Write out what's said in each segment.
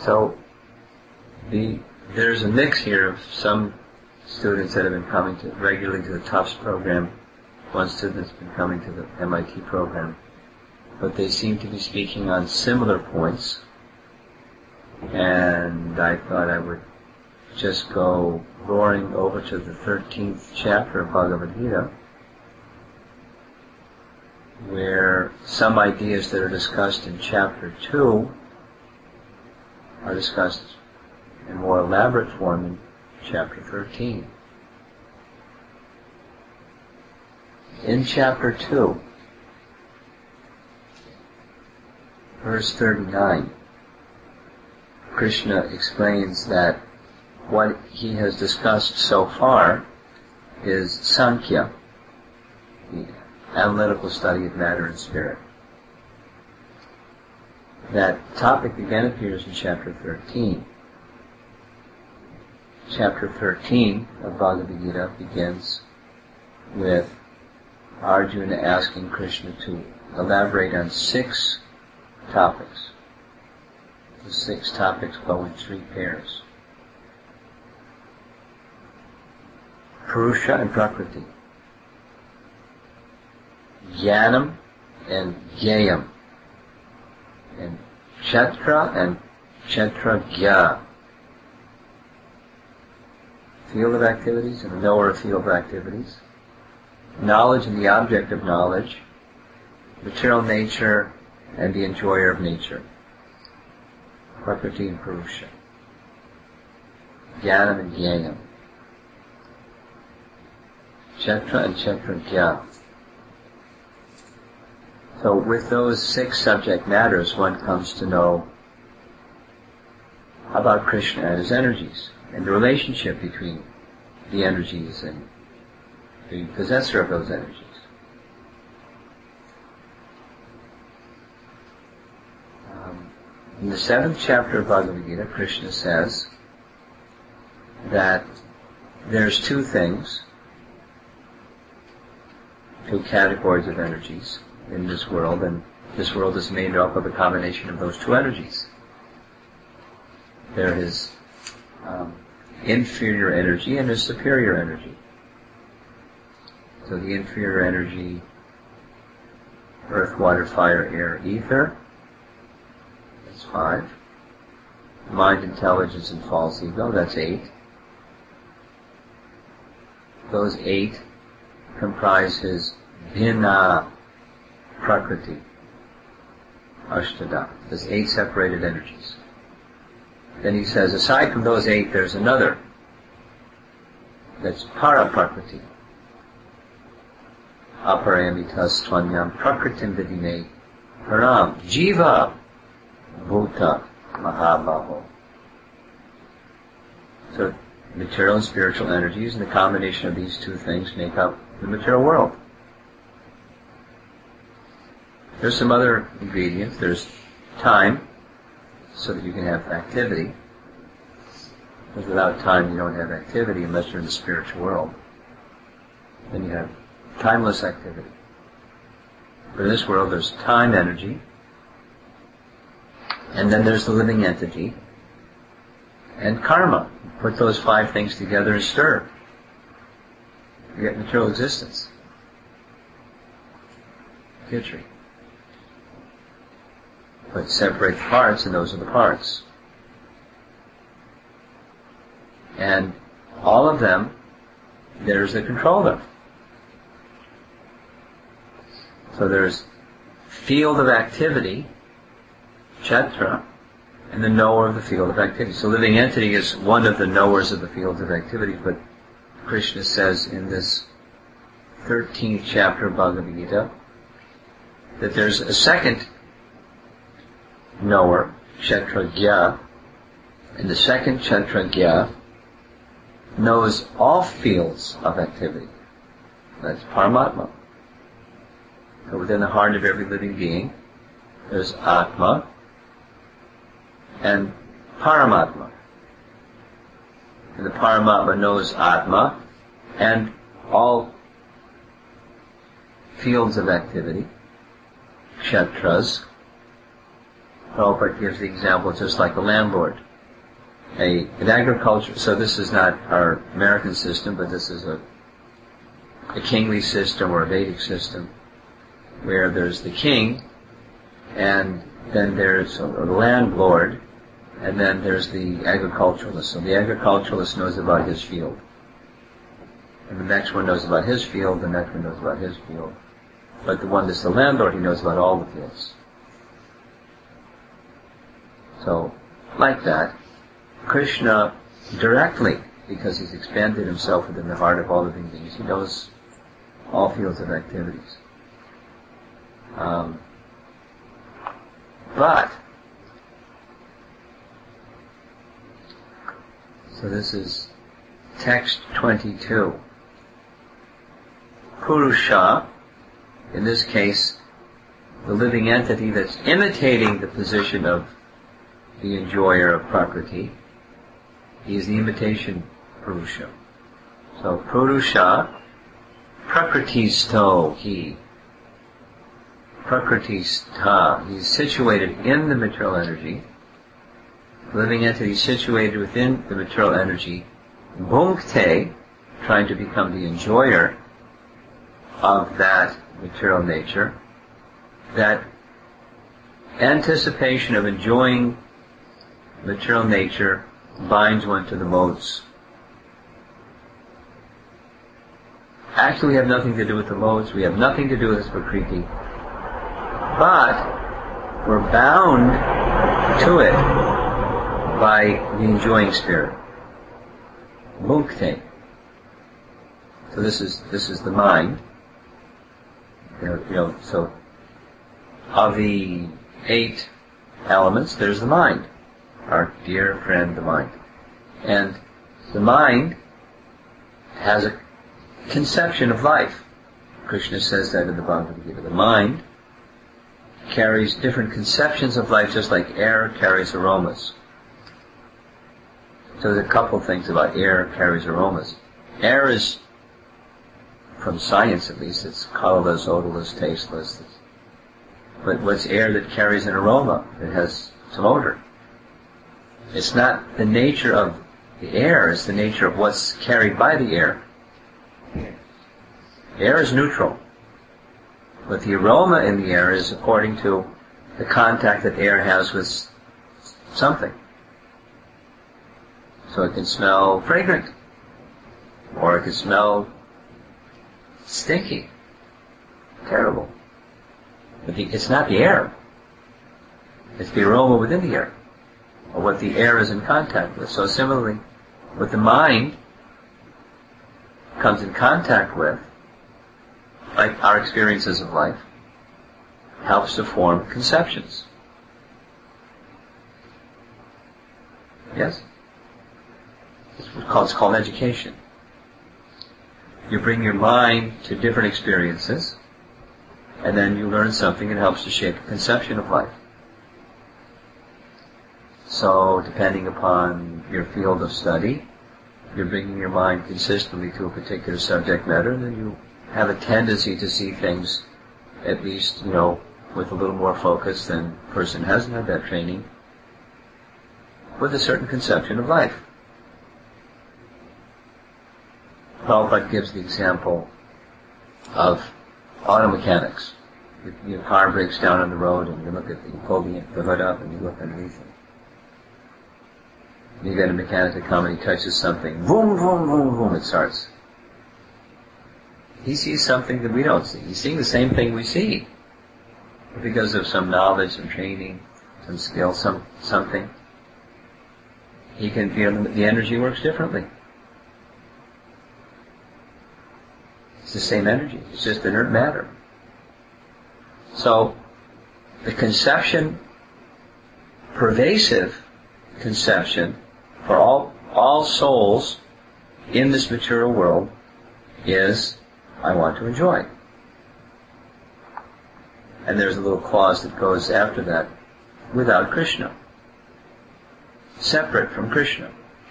So there's a mix here of some students that have been coming regularly to the Tufts program. One student that's been coming to the MIT program. But they seem to be speaking on similar points. And I thought I would just go roaring over to the 13th chapter of Bhagavad Gita, where some ideas that are discussed in chapter 2 are discussed in more elaborate form in chapter 13. In chapter 2, verse 39, Krishna explains that what he has discussed so far is Sankhya, the analytical study of matter and spirit. That topic again appears in chapter 13. Chapter 13 of Bhagavad Gita begins with Arjuna asking Krishna to elaborate on 6 topics. The 6 topics go in 3 pairs. Purusha and Prakriti, Jnanam and Jnayam, and Kshetra and Kshetrajya. Field of activities and the knower of field of activities. Knowledge and the object of knowledge. Material nature and the enjoyer of nature. Prakriti and Purusha. Jnanam and Jnayam. Kshetra and Kshetrajya. So with those 6 subject matters, one comes to know about Krishna and his energies, and the relationship between the energies and the possessor of those energies. In the 7th chapter of Bhagavad Gita, Krishna says that there's 2 things, 2 categories of energies in this world, and this world is made up of a combination of those 2 energies. There is inferior energy and there's superior energy. So the inferior energy, earth, water, fire, air, ether, that's 5. Mind, intelligence, and false ego, that's 8. Those 8 comprise his Bhina Prakriti, Ashtada. There's 8 separated energies. Then he says, aside from those 8, there's another. That's Para Prakriti. Aparayamitas Tvanyam Prakritim Vidine Param Jiva Bhuta Mahabhaho. So, material and spiritual energies, and the combination of these 2 things make up the material world. There's some other ingredients. There's time, so that you can have activity. Because without time you don't have activity unless you're in the spiritual world. Then you have timeless activity. But in this world there's time energy, and then there's the living entity, and karma. Put those 5 things together and stir. You get material existence. Kitchery. But separate the parts, and those are the parts. And all of them, there's a controller. So there's field of activity, Kshetra, and the knower of the field of activity. So living entity is one of the knowers of the fields of activity, but Krishna says in this 13th chapter of Bhagavad Gita that there's a second knower, Kshetrajya, and the second Kshetrajya knows all fields of activity. That's Paramatma. So within the heart of every living being, there's Atma and Paramatma. And the Paramatma knows Atma and all fields of activity, Kshetras, Prabhupada gives the example just like a landlord. An agriculture, so this is not our American system, but this is a kingly system or a Vedic system, where there's the king, and then there's a landlord, and then there's the agriculturalist. So the agriculturalist knows about his field. And the next one knows about his field, the next one knows about his field. But the one that's the landlord, he knows about all the fields. So, like that, Krishna directly, because he's expanded himself within the heart of all living beings, he knows all fields of activities. So this is text 22. Purusha, in this case, the living entity that's imitating the position of the enjoyer of Prakriti, he is the imitation Purusha. So Purusha, Prakritisto, he. Prakritistha, he's situated in the material energy. The living entity situated within the material energy. Bhunkte, trying to become the enjoyer of that material nature. That anticipation of enjoying material nature binds one to the modes. Actually, we have nothing to do with the modes. We have nothing to do with this Prakriti. But we're bound to it by the enjoying spirit. Bhukti. So this is the mind. So of the 8 elements, there's the mind. Our dear friend, the mind. And the mind has a conception of life. Krishna says that in the Bhagavad Gita. The mind carries different conceptions of life, just like air carries aromas. So there's a couple of things about air carries aromas. Air is, from science at least, it's colorless, odorless, tasteless. But what's air that carries an aroma? It has some odor. It's not the nature of the air, it's the nature of what's carried by the air. Air is neutral. But the aroma in the air is according to the contact that air has with something. So it can smell fragrant, or it can smell stinky, terrible. But it's not the air. It's the aroma within the air, or what the air is in contact with. So similarly, what the mind comes in contact with, like our experiences of life, helps to form conceptions. Yes? It's called education. You bring your mind to different experiences, and then you learn something that helps to shape a conception of life. So, depending upon your field of study, you're bringing your mind consistently to a particular subject matter, and then you have a tendency to see things, at least, with a little more focus than a person who hasn't had that training, with a certain conception of life. Prabhupada gives the example of auto mechanics. Your car breaks down on the road, and you pull the hood up, and you look underneath it. And you get a mechanic to come, and he touches something. Boom, boom, boom, boom, it starts. He sees something that we don't see. He's seeing the same thing we see. Because of some knowledge, some training, some skill, something. He can feel the energy works differently. It's the same energy. It's just inert matter. So, the conception, pervasive conception, for all souls in this material world is, I want to enjoy. And there's a little clause that goes after that, without Krishna. Separate from Krishna.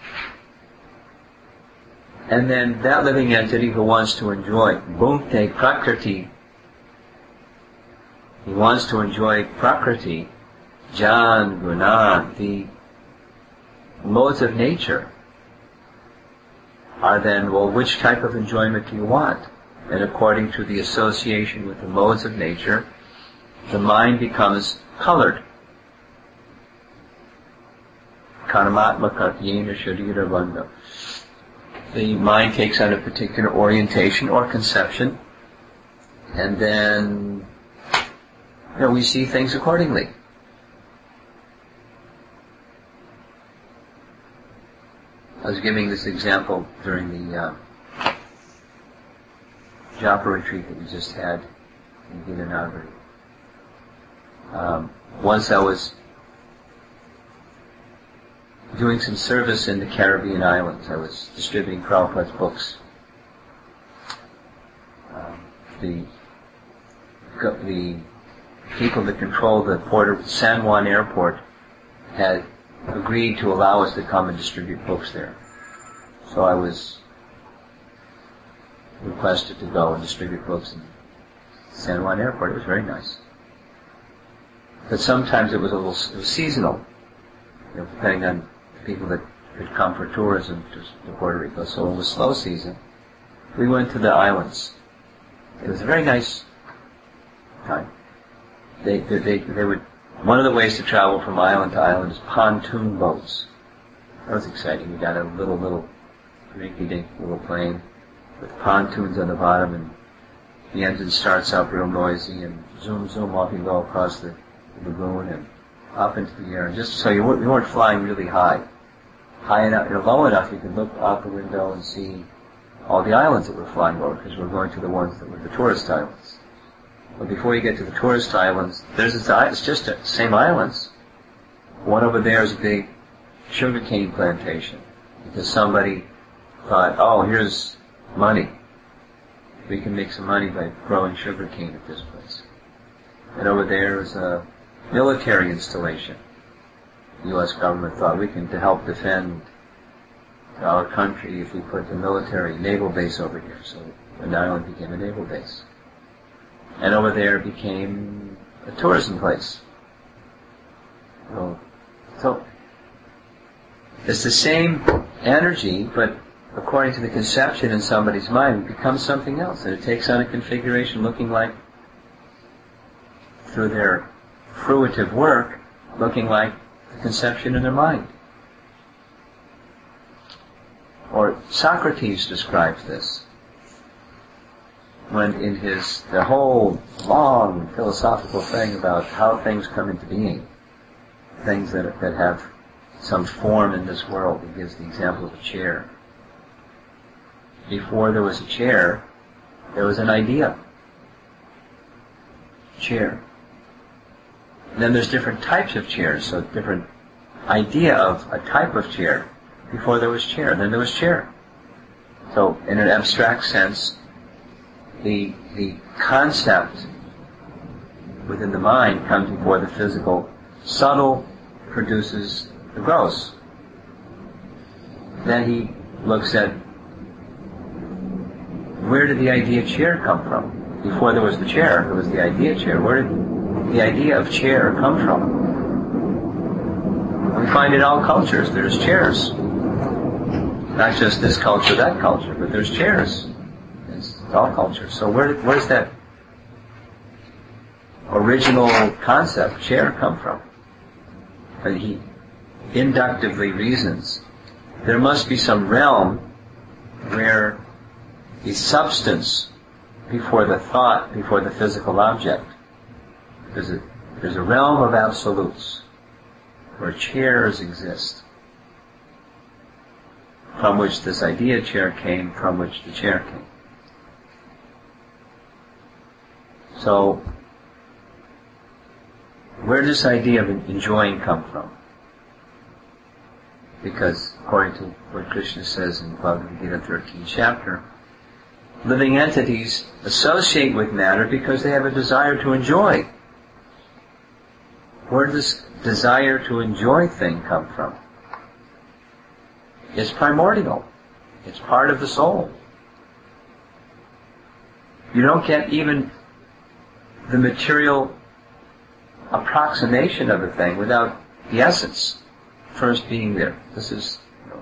And then that living entity who wants to enjoy Bhunkte Prakriti, he wants to enjoy Prakriti, Jnan, Guna, the modes of nature are then, well, which type of enjoyment do you want? And according to the association with the modes of nature, the mind becomes colored. Kanamatmaka yena sharira bandha. The mind takes on a particular orientation or conception, and then we see things accordingly. I was giving this example during the Japa retreat that we just had in Gitanagari. Once I was doing some service in the Caribbean islands. I was distributing Prabhupada's books. The people that control the port of San Juan Airport had agreed to allow us to come and distribute books there. So I was requested to go and distribute books in San Juan Airport. It was very nice. But sometimes it was seasonal, depending on people that could come for tourism to Puerto Rico. So it was slow season. We went to the islands. It was a very nice time. They would. One of the ways to travel from island to island is pontoon boats. That was exciting. We got a little rinky-dink little plane with pontoons on the bottom, and the engine starts up real noisy, and zoom off you go across the lagoon and up into the air. And just so you weren't flying really high enough, low enough you could look out the window and see all the islands that we're flying over, because we're going to the ones that were the tourist islands. But before you get to the tourist islands, it's just the same islands. One over there is a big sugarcane plantation, because somebody thought, oh, here's money. We can make some money by growing sugarcane at this place. And over there is a military installation. The U.S. government thought we can, to help defend our country, if we put the military naval base over here. So the island became a naval base. And over there became a tourism place. So it's the same energy, but according to the conception in somebody's mind, it becomes something else. And it takes on a configuration looking like, through their fruitive work, looking like the conception in their mind. Or Socrates describes this, when in the whole long philosophical thing about how things come into being, things that have some form in this world. He gives the example of a chair. Before there was a chair, there was an idea. Chair. And then there's different types of chairs, so different idea of a type of chair. Before there was chair, then there was chair. So in an abstract sense, the concept within the mind comes before the physical. Subtle produces the gross. Then he looks at, where did the idea chair come from? Before there was the chair, there was the idea chair. Where did the idea of chair come from? We find in all cultures there's chairs. Not just this culture, that culture, but there's chairs. It's all cultures. So where's that original concept, chair, come from? And he inductively reasons there must be some realm where the substance before the thought, before the physical object. There's a realm of absolutes where chairs exist, from which this idea chair came, from which the chair came. So, where does this idea of enjoying come from? Because according to what Krishna says in Bhagavad Gita 13th chapter, living entities associate with matter because they have a desire to enjoy. Where does this desire to enjoy thing come from? It's primordial. It's part of the soul. You don't get even the material approximation of a thing without the essence first being there. This is,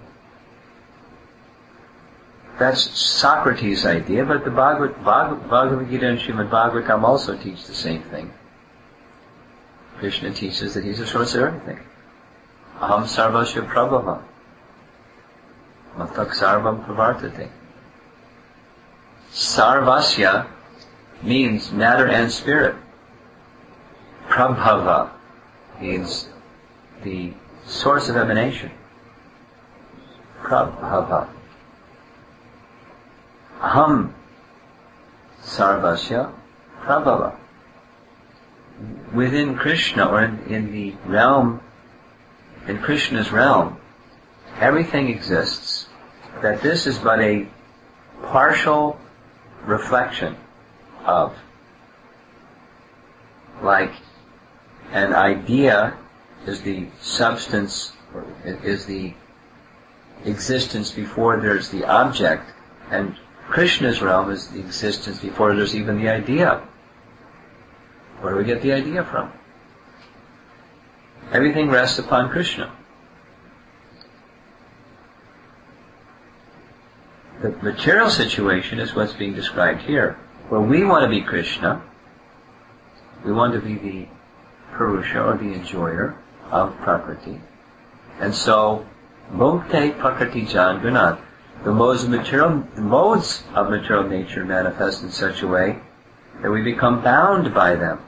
that's Socrates' idea, but the Bhagavad Gita and Srimad Bhagavatam also teach the same thing. Krishna teaches that he's the source of everything. Aham sarvasya prabhava. Matak sarvam pravartate. Sarvasya means matter and spirit. Prabhava means the source of emanation. Prabhava. Aham sarvasya prabhava. Within Krishna, or in the realm, in Krishna's realm, everything exists. That this is but a partial reflection of, like an idea is the substance, or is the existence before there's the object, and Krishna's realm is the existence before there's even the idea. Where do we get the idea from? Everything rests upon Krishna. The material situation is what's being described here, where we want to be Krishna, we want to be the Purusha, or the enjoyer of Prakriti. And so, Bhukte Prakriti Jan Gunat, the modes of material nature manifest in such a way that we become bound by them.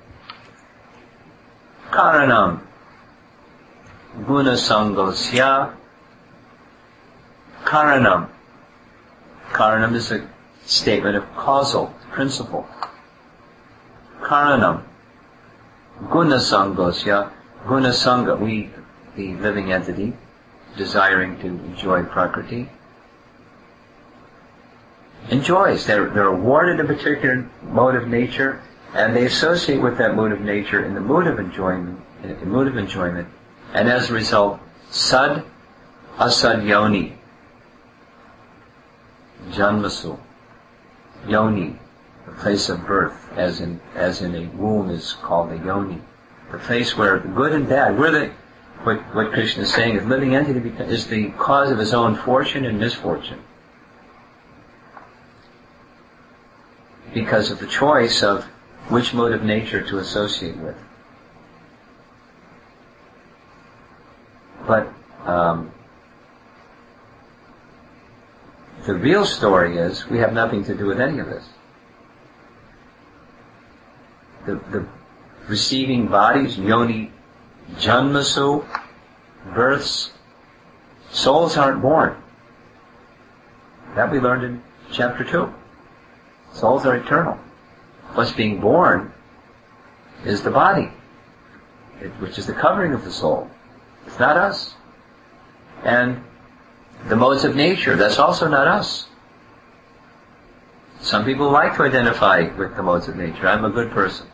Karanam Guna Sangosya Karanam. Karanam is a statement of causal principle. Karanam Guna Sangosya. Guna Sangha, we, the living entity, desiring to enjoy Prakriti, enjoys. They're awarded a particular mode of nature, and they associate with that mode of nature in the mood of enjoyment, and as a result, sad, asad yoni, janmasu, yoni, the place of birth, as in a womb is called a yoni, the place where the good and bad, what Krishna is saying is living entity is the cause of his own fortune and misfortune, because of the choice of which mode of nature to associate with. But the real story is we have nothing to do with any of this. The receiving bodies, yoni, janmasu, births, souls aren't born. That we learned in chapter 2. Souls are eternal. What's being born is the body, which is the covering of the soul. It's not us. And the modes of nature, that's also not us. Some people like to identify with the modes of nature. I'm a good person.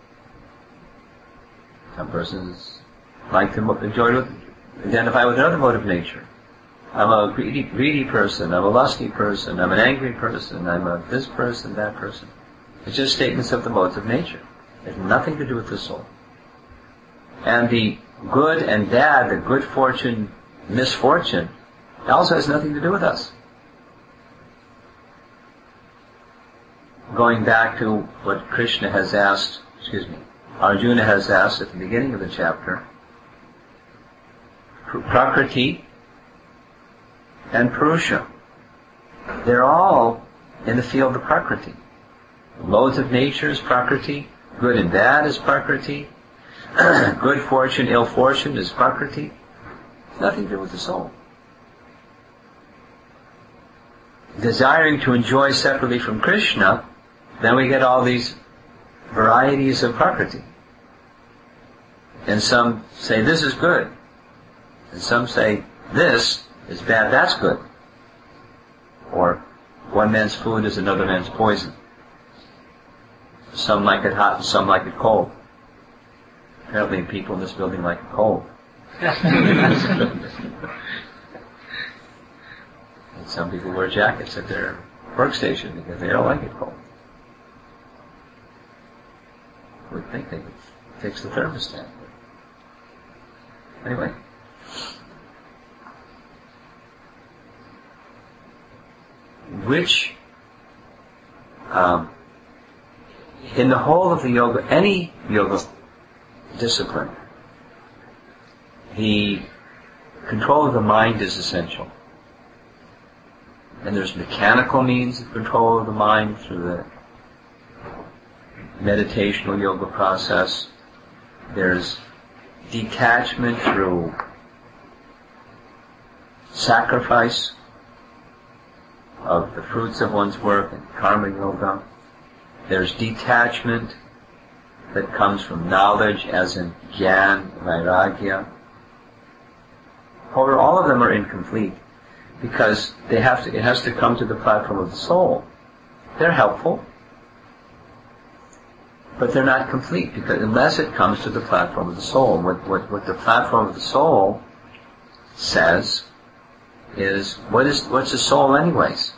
Some persons like to identify with another mode of nature. I'm a greedy person, I'm a lusty person, I'm an angry person, I'm a this person, that person. It's just statements of the modes of nature. It has nothing to do with the soul. And the good and bad, the good fortune, misfortune, it also has nothing to do with us. Going back to what Krishna has asked, Arjuna has asked at the beginning of the chapter, Prakriti and Purusha, they're all in the field of Prakriti. Modes of nature is Prakriti, good and bad is Prakriti, good fortune, ill fortune is Prakriti. It's nothing to do with the soul. Desiring to enjoy separately from Krishna, then we get all these varieties of Prakriti. And some say this is good, and some say this is bad, that's good. Or one man's food is another man's poison. Some like it hot and some like it cold. Apparently people in this building like it cold. And some people wear jackets at their workstation because they don't like it cold. We think they would fix the thermostat. Anyway. Which, in the whole of the yoga, any yoga discipline, the control of the mind is essential. And there's mechanical means of control of the mind through the meditational yoga process. There's detachment through sacrifice of the fruits of one's work in karma yoga. There's detachment that comes from knowledge, as in jnana, vairagya. However, all of them are incomplete because it has to come to the platform of the soul. They're helpful, but they're not complete because unless it comes to the platform of the soul. What the platform of the soul says is, what's the soul anyways?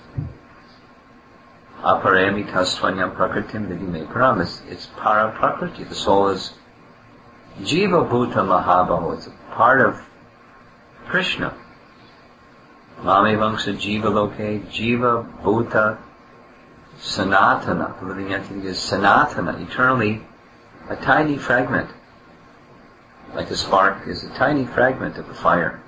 Aparamita swanyam prakritim vidime param. It's para prakriti. The soul is jiva bhuta mahabaho. It's a part of Krishna. Mame vangsa jiva loke, jiva bhuta sanatana. The living entity is sanatana, eternally a tiny fragment. Like a spark is a tiny fragment of the fire.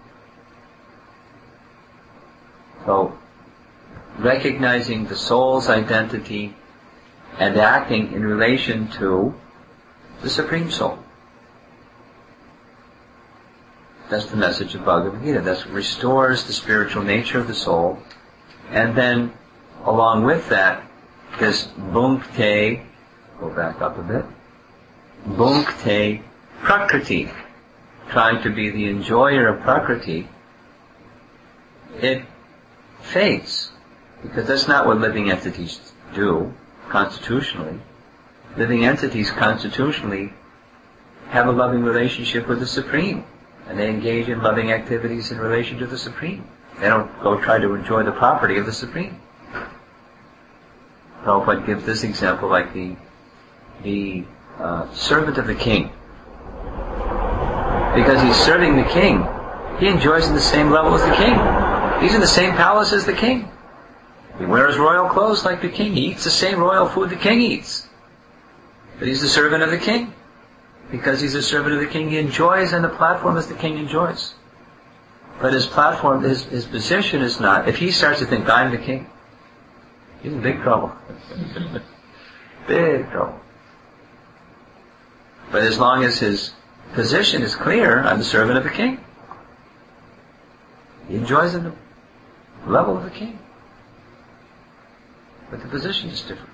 So, recognizing the soul's identity and acting in relation to the Supreme Soul. That's the message of Bhagavad Gita. That restores the spiritual nature of the soul. And then, along with that, this bhunkte, go back up a bit, bhunkte prakriti, trying to be the enjoyer of prakriti, it fades. Because that's not what living entities do, constitutionally. Living entities constitutionally have a loving relationship with the Supreme. And they engage in loving activities in relation to the Supreme. They don't go try to enjoy the property of the Supreme. Prabhupada gives this example like the servant of the king. Because he's serving the king, he enjoys in the same level as the king. He's in the same palace as the king. He wears royal clothes like the king. He eats the same royal food the king eats. But he's the servant of the king. Because he's a servant of the king, he enjoys on the platform as the king enjoys. But his platform, his position is not, if he starts to think, I'm the king, he's in big trouble. Big trouble. But as long as his position is clear, I'm the servant of the king, he enjoys at the level of the king. But the position is different.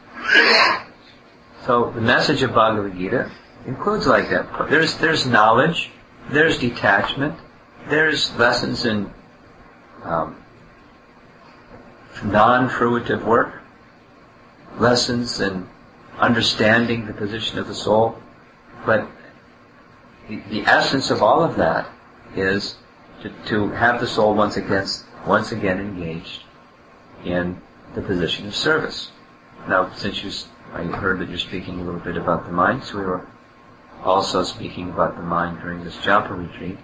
So the message of Bhagavad Gita includes like that. There's knowledge, there's detachment, there's lessons in non-fruitive work, lessons in understanding the position of the soul. But the essence of all of that is to have the soul once again engaged in the position of service. Now, since I heard that you're speaking a little bit about the mind, so we were also speaking about the mind during this japa retreat.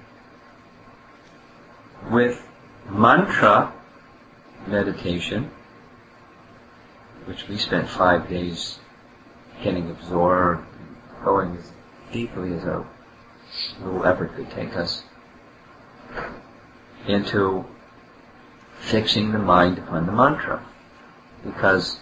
With mantra meditation, which we spent 5 days getting absorbed, going as deeply as a little effort could take us, into fixing the mind upon the mantra. Because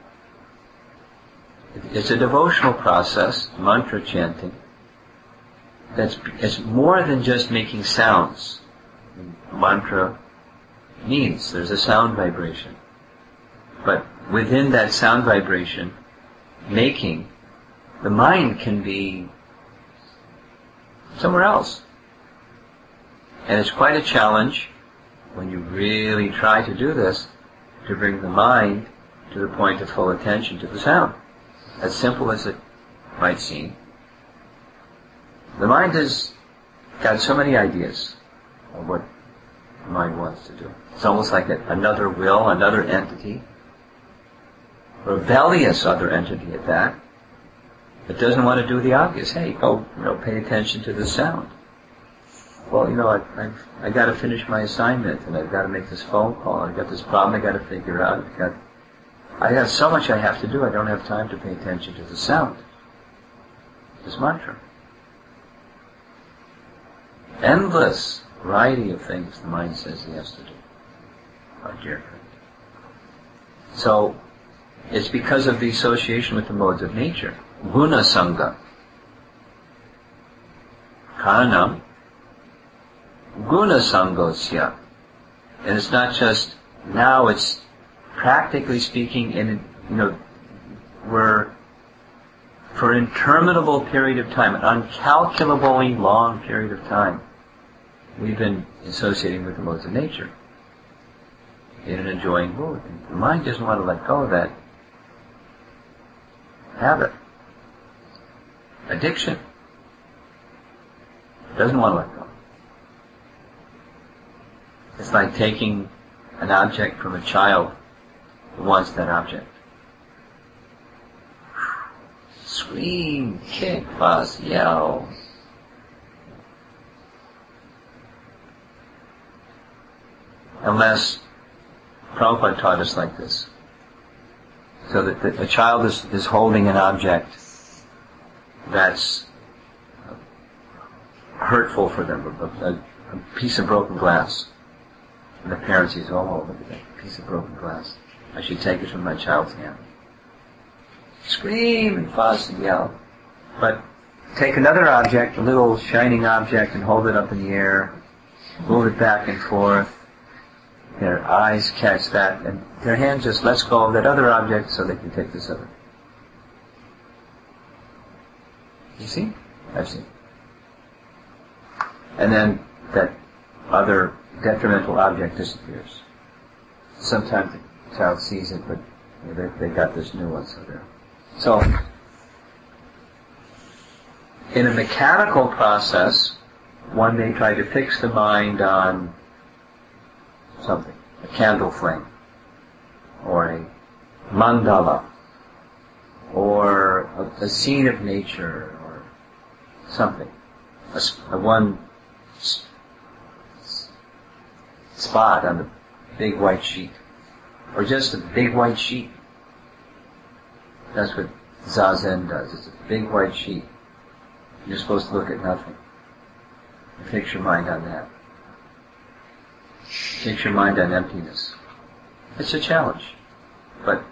it's a devotional process, mantra chanting, it's more than just making sounds. Mantra means there's a sound vibration. But within that sound vibration, the mind can be somewhere else. And it's quite a challenge when you really try to do this, to bring the mind to the point of full attention to the sound. As simple as it might seem. The mind has got so many ideas of what the mind wants to do. It's almost like another will, another entity, rebellious other entity at that, It doesn't want to do the obvious. Hey, go, pay attention to the sound. Well, I got to finish my assignment, and I've got to make this phone call. I've got this problem I got to figure out. I have so much I have to do. I don't have time to pay attention to the sound. This mantra. Endless variety of things the mind says he has to do. Our dear friend. So, it's because of the association with the modes of nature. Guna Sangha. Karanam. Guna Sangosya. And it's not just now, it's practically speaking we're for an interminable period of time, an uncalculably long period of time, we've been associating with the modes of nature in an enjoying mood. The mind doesn't want to let go of that habit. Addiction. Doesn't want to let go. It's like taking an object from a child who wants that object. Scream, kick, fuss, yell. Unless Prabhupada taught us like this. So that a child is holding an object that's hurtful for them, a piece of broken glass. And the parent says, oh, look at that piece of broken glass. I should take it from my child's hand. Scream and fuss and yell. But take another object, a little shining object, and hold it up in the air, move it back and forth. Their eyes catch that, and their hand just lets go of that other object so they can take this other. You see? I've seen. And then that other detrimental object disappears. Sometimes the child sees it, but they got this new one, so there. So, in a mechanical process, one may try to fix the mind on something, a candle flame, or a mandala, or a scene of nature, or something, a one spot on the big white sheet, or just a big white sheet. That's what Zazen does. It's a big white sheet. You're supposed to look at nothing. Fix your mind on that. Fix your mind on emptiness. It's a challenge, but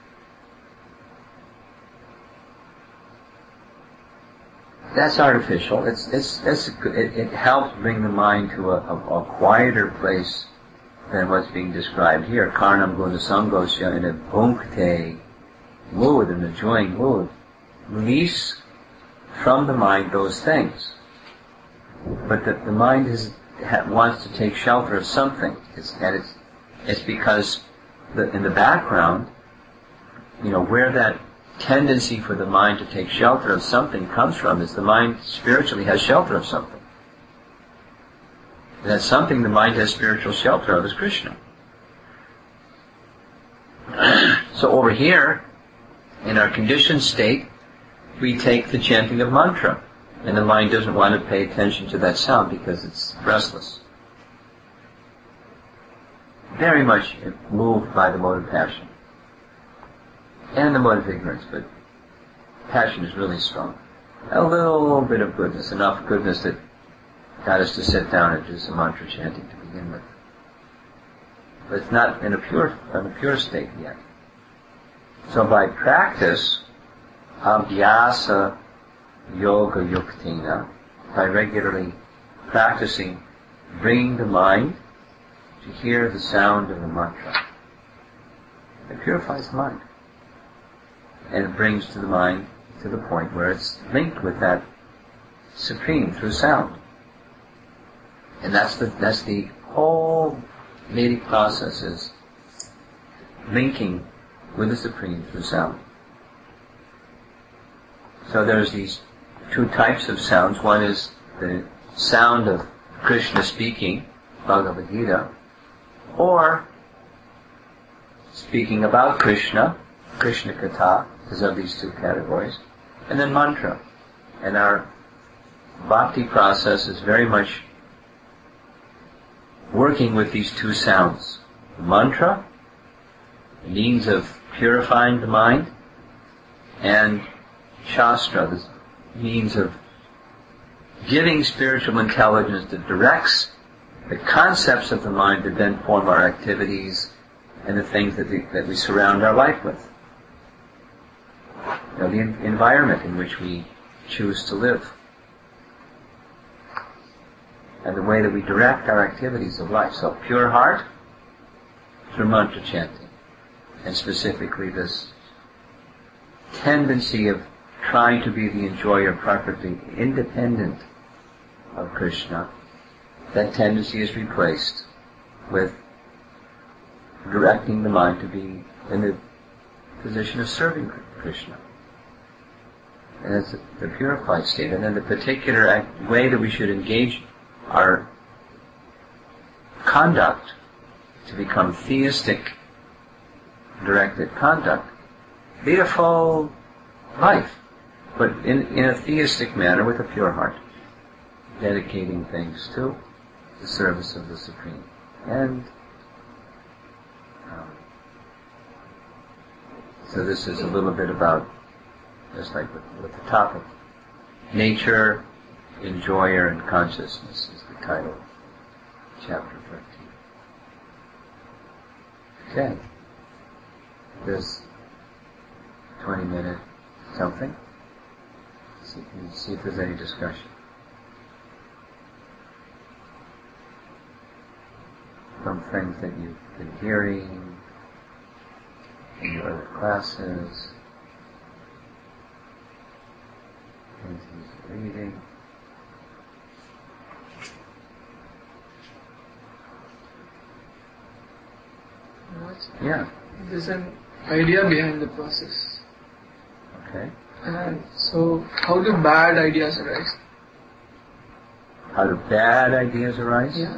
that's artificial. It helps bring the mind to a quieter place than what's being described here. Karnam Guna Sangosya, in a bhunkte mood, an enjoying mood. Release from the mind those things. But the mind wants to take shelter of something. It's because in the background, where that tendency for the mind to take shelter of something comes from is the mind spiritually has shelter of something. And that something the mind has spiritual shelter of is Krishna. So over here, in our conditioned state, we take the chanting of mantra, and the mind doesn't want to pay attention to that sound because it's restless. Very much moved by the mode of passion. And the mode of ignorance, but passion is really strong. A little bit of goodness, enough goodness that got us to sit down and do some mantra chanting to begin with. But it's not in a pure state yet. So by practice, abhyasa yoga yuktina, by regularly practicing, bringing the mind to hear the sound of the mantra, it purifies the mind. And it brings to the mind to the point where it's linked with that Supreme through sound. And that's the whole Vedic process, is linking with the Supreme through sound. So there's these two types of sounds. One is the sound of Krishna speaking, Bhagavad Gita, or speaking about Krishna, Krishna Katha, is of these two categories. and then mantra. And our bhakti process is very much working with these two sounds. Mantra, means of purifying the mind, and Shastra, the means of giving spiritual intelligence that directs the concepts of the mind that then form our activities and the things that we surround our life with. You know, the environment in which we choose to live. And the way that we direct our activities of life. So, pure heart through mantra chanting. And specifically this tendency of trying to be the enjoyer perfectly independent of Krishna. That tendency is replaced with directing the mind to be in the position of serving Krishna. And it's the purified state. And then the particular way that we should engage our conduct to become theistic directed conduct, lead a full life, but in a theistic manner with a pure heart, dedicating things to the service of the Supreme. And so this is a little bit about, just like with the topic, nature, enjoyer, and consciousness is the title of chapter 13. Okay. There's 20-minute something. See if there's any discussion. From things that you've been hearing in your other classes, things you're reading. Yeah. There's an idea behind the process. Okay. And so, how do bad ideas arise? How do bad ideas arise? Yeah.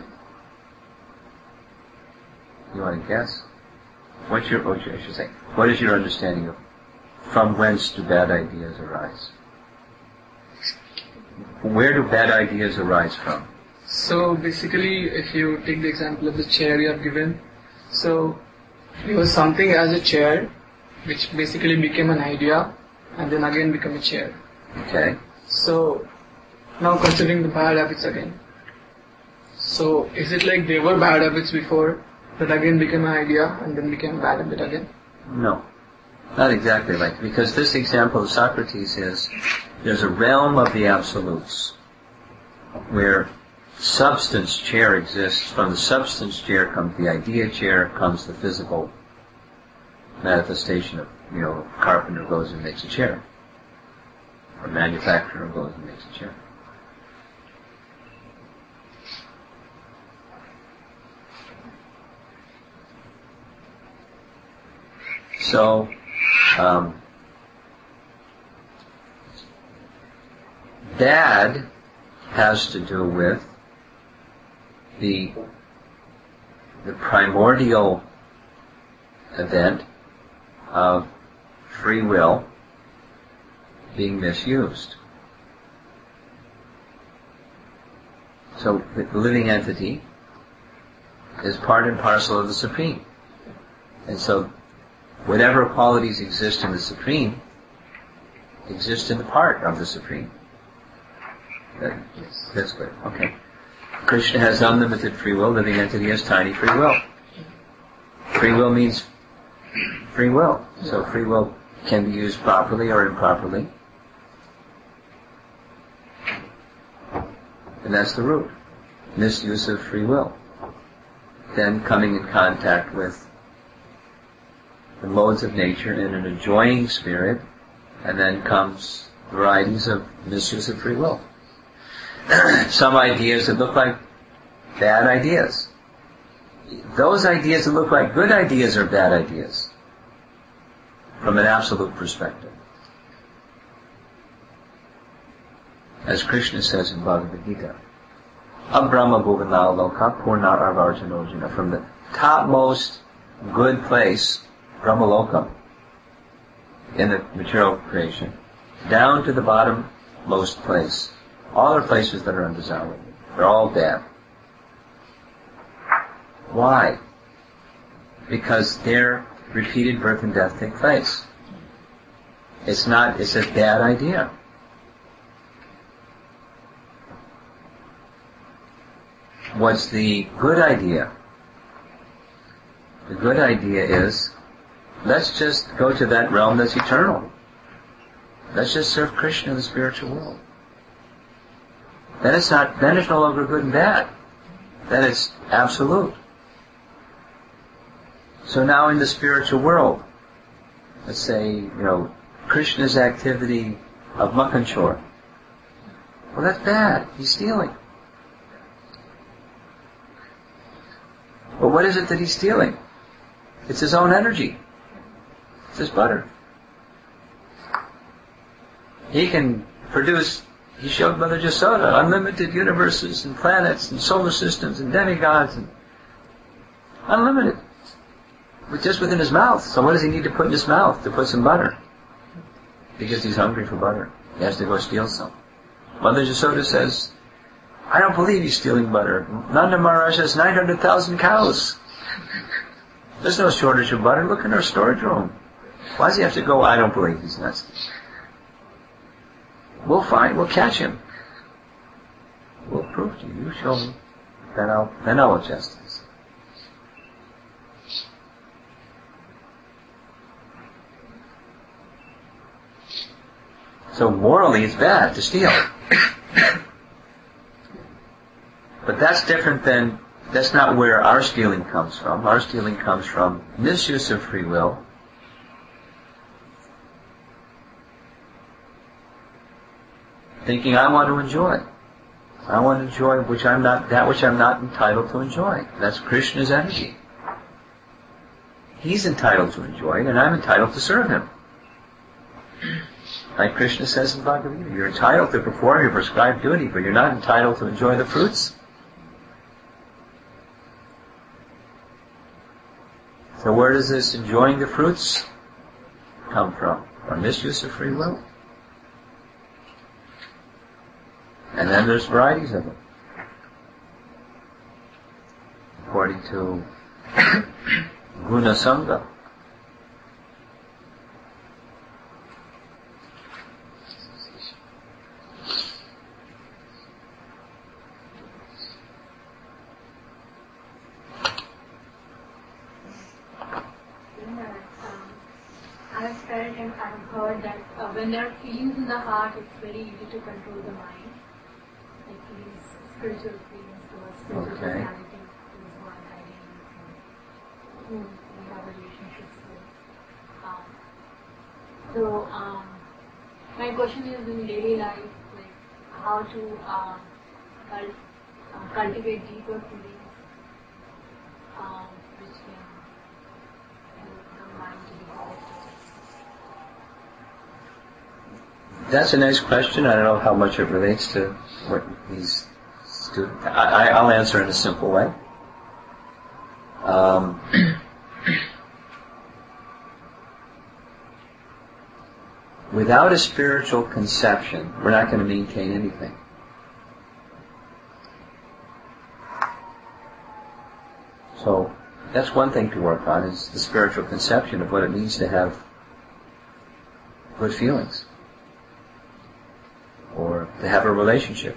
You want to guess? What is your understanding of from whence do bad ideas arise? Where do bad ideas arise from? So basically, if you take the example of the chair you have given, so there was something as a chair, which basically became an idea, and then again became a chair. Okay. So, now considering the bad habits again. So, is it like there were bad habits before, that again became an idea, and then became a bad habit again? No. Not exactly like, because this example of Socrates is, there's a realm of the absolutes, where substance chair exists. From the substance chair comes the idea chair, comes the physical manifestation of, a carpenter goes and makes a chair. Or a manufacturer goes and makes a chair. So, bad has to do with the primordial event of free will being misused. So the living entity is part and parcel of the Supreme. And so whatever qualities exist in the Supreme exist in the part of the Supreme. That's good. Okay. Krishna has unlimited free will, living entity has tiny free will. Free will means free will. So free will can be used properly or improperly. And that's the root. Misuse of free will. Then coming in contact with the modes of nature in an enjoying spirit, and then comes varieties of misuse of free will. Some ideas that look like bad ideas. Those ideas that look like good ideas are bad ideas from an absolute perspective. As Krishna says in Bhagavad Gita, Abrahma Bhuvanal Loka Purna Arvarjanojana, from the topmost good place, Brahmaloka, in the material creation, down to the bottommost place. All are places that are undesirable. They're all bad. Why? Because there repeated birth and death take place. It's a bad idea. What's the good idea? The good idea is, let's just go to that realm that's eternal. Let's just serve Krishna in the spiritual world. Then it's no longer good and bad. Then it's absolute. So now in the spiritual world, let's say, Krishna's activity of Makanchor. Well, that's bad. He's stealing. But what is it that he's stealing? It's his own energy. It's his butter. He can produce, he showed Mother Jasoda, unlimited universes and planets and solar systems and demigods and unlimited. But just within his mouth. So what does he need to put in his mouth? To put some butter. Because he's hungry for butter. He has to go steal some. Mother Jasoda says, I don't believe he's stealing butter. Nanda Maharaj has 900,000 cows. There's no shortage of butter. Look in our storage room. Why does he have to go? I don't believe he's nuts. We'll catch him. We'll prove to you. You show me. Then I'll adjust this. So morally it's bad to steal. But that's different than, that's not where our stealing comes from. Our stealing comes from misuse of free will. Thinking I want to enjoy. I want to enjoy that which I'm not entitled to enjoy. That's Krishna's energy. He's entitled to enjoy it, and I'm entitled to serve him. Like Krishna says in Bhagavad Gita, you're entitled to perform your prescribed duty, but you're not entitled to enjoy the fruits. So where does this enjoying the fruits come from? From misuse of free will. And then there's varieties of it. According to Guna Sangha. I've felt and I've heard that when there are feelings in the heart, it's very easy to control the mind. Like feelings, spiritual feelings towards spiritual personality is one idea who we have relationships with. So my question is in daily life, like how to cultivate deeper feelings, which can help the mind to be better. That's a nice question. I don't know how much it relates to what these students... I'll answer in a simple way. Without a spiritual conception, we're not going to maintain anything. So, that's one thing to work on, is the spiritual conception of what it means to have good feelings. Or to have a relationship.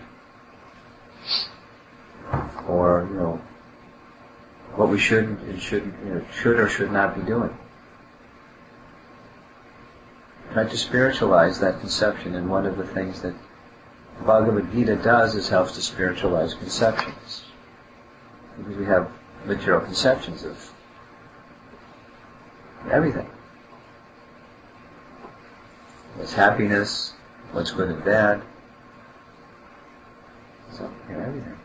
Or, what we should or should not be doing. Try to spiritualize that conception, and one of the things that Bhagavad Gita does is helps to spiritualize conceptions. Because we have material conceptions of everything. What's happiness, what's good and bad. So, everything.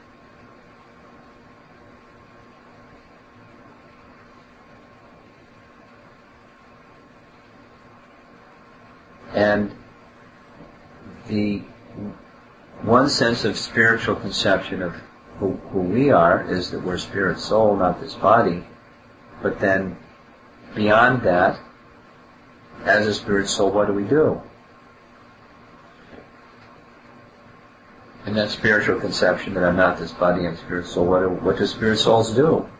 And the one sense of spiritual conception of who we are is that we're spirit soul, not this body. But then, beyond that, as a spirit soul, what do? In that spiritual conception that I'm not this body, I'm spirit soul, what do spirit souls do?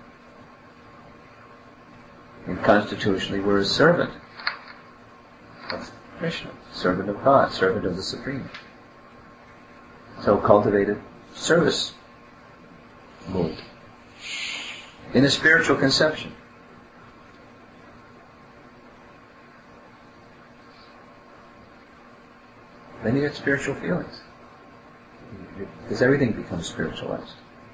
And constitutionally we're a servant of Krishna, servant of God, servant of the Supreme. So cultivated service mood in a spiritual conception. Then you get spiritual feelings. Because everything becomes spiritualized.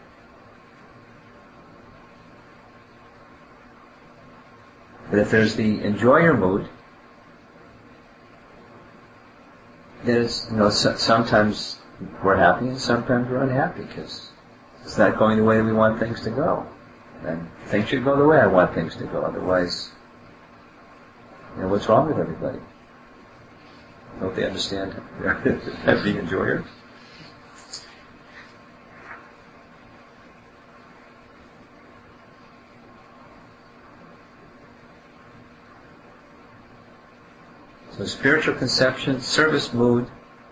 But if there's the enjoyer mood, there's, sometimes we're happy and sometimes we're unhappy because it's not going the way we want things to go. And things should go the way I want things to go. Otherwise, what's wrong with everybody? Don't they understand being enjoyers? So spiritual conception, service mood,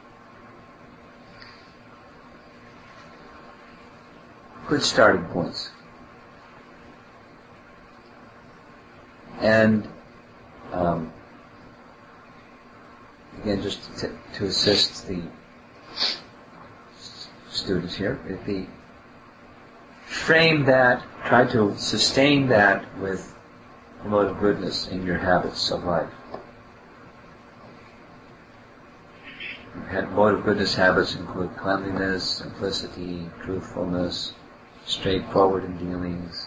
good starting points. And again, just to assist the students here, if the frame that, try to sustain that with the mode of goodness in your habits of life. Mode of goodness habits include cleanliness, simplicity, truthfulness, straightforward in dealings,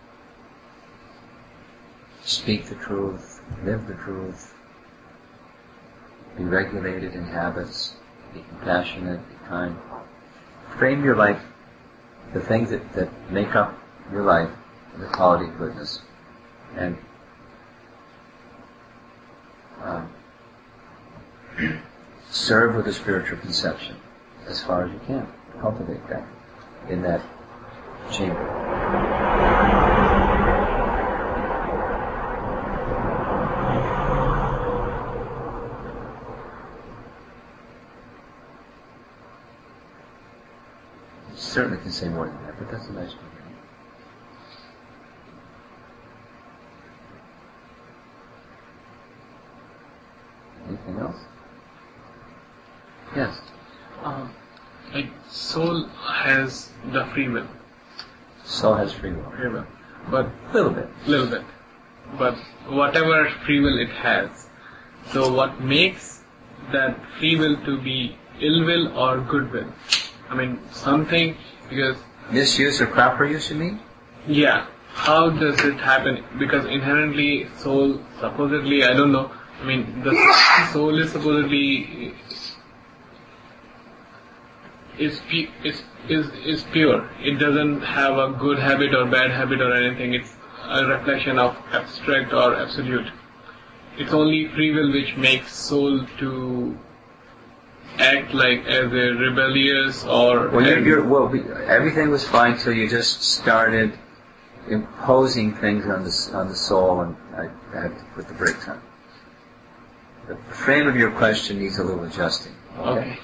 speak the truth, live the truth, be regulated in habits, be compassionate, be kind. Frame your life, the things that make up your life, the quality of goodness, and serve with a spiritual conception as far as you can. Cultivate that in that chamber. You certainly can say more than that, but that's a nice beginning. Anything else? Yes. Like soul has the free will. Soul has free will. Free will. But Little bit. But whatever free will it has, so what makes that free will to be ill will or good will? I mean, something, because... Misuse or proper use, you mean? Yeah. How does it happen? Because inherently soul, supposedly, I don't know, I mean, the soul is supposedly... is pure. It doesn't have a good habit or bad habit or anything. It's a reflection of abstract or absolute. It's only free will which makes soul to act like as a rebellious or... everything was fine till you just started imposing things on the soul, and I had to put the brakes on. The frame of your question needs a little adjusting. Okay.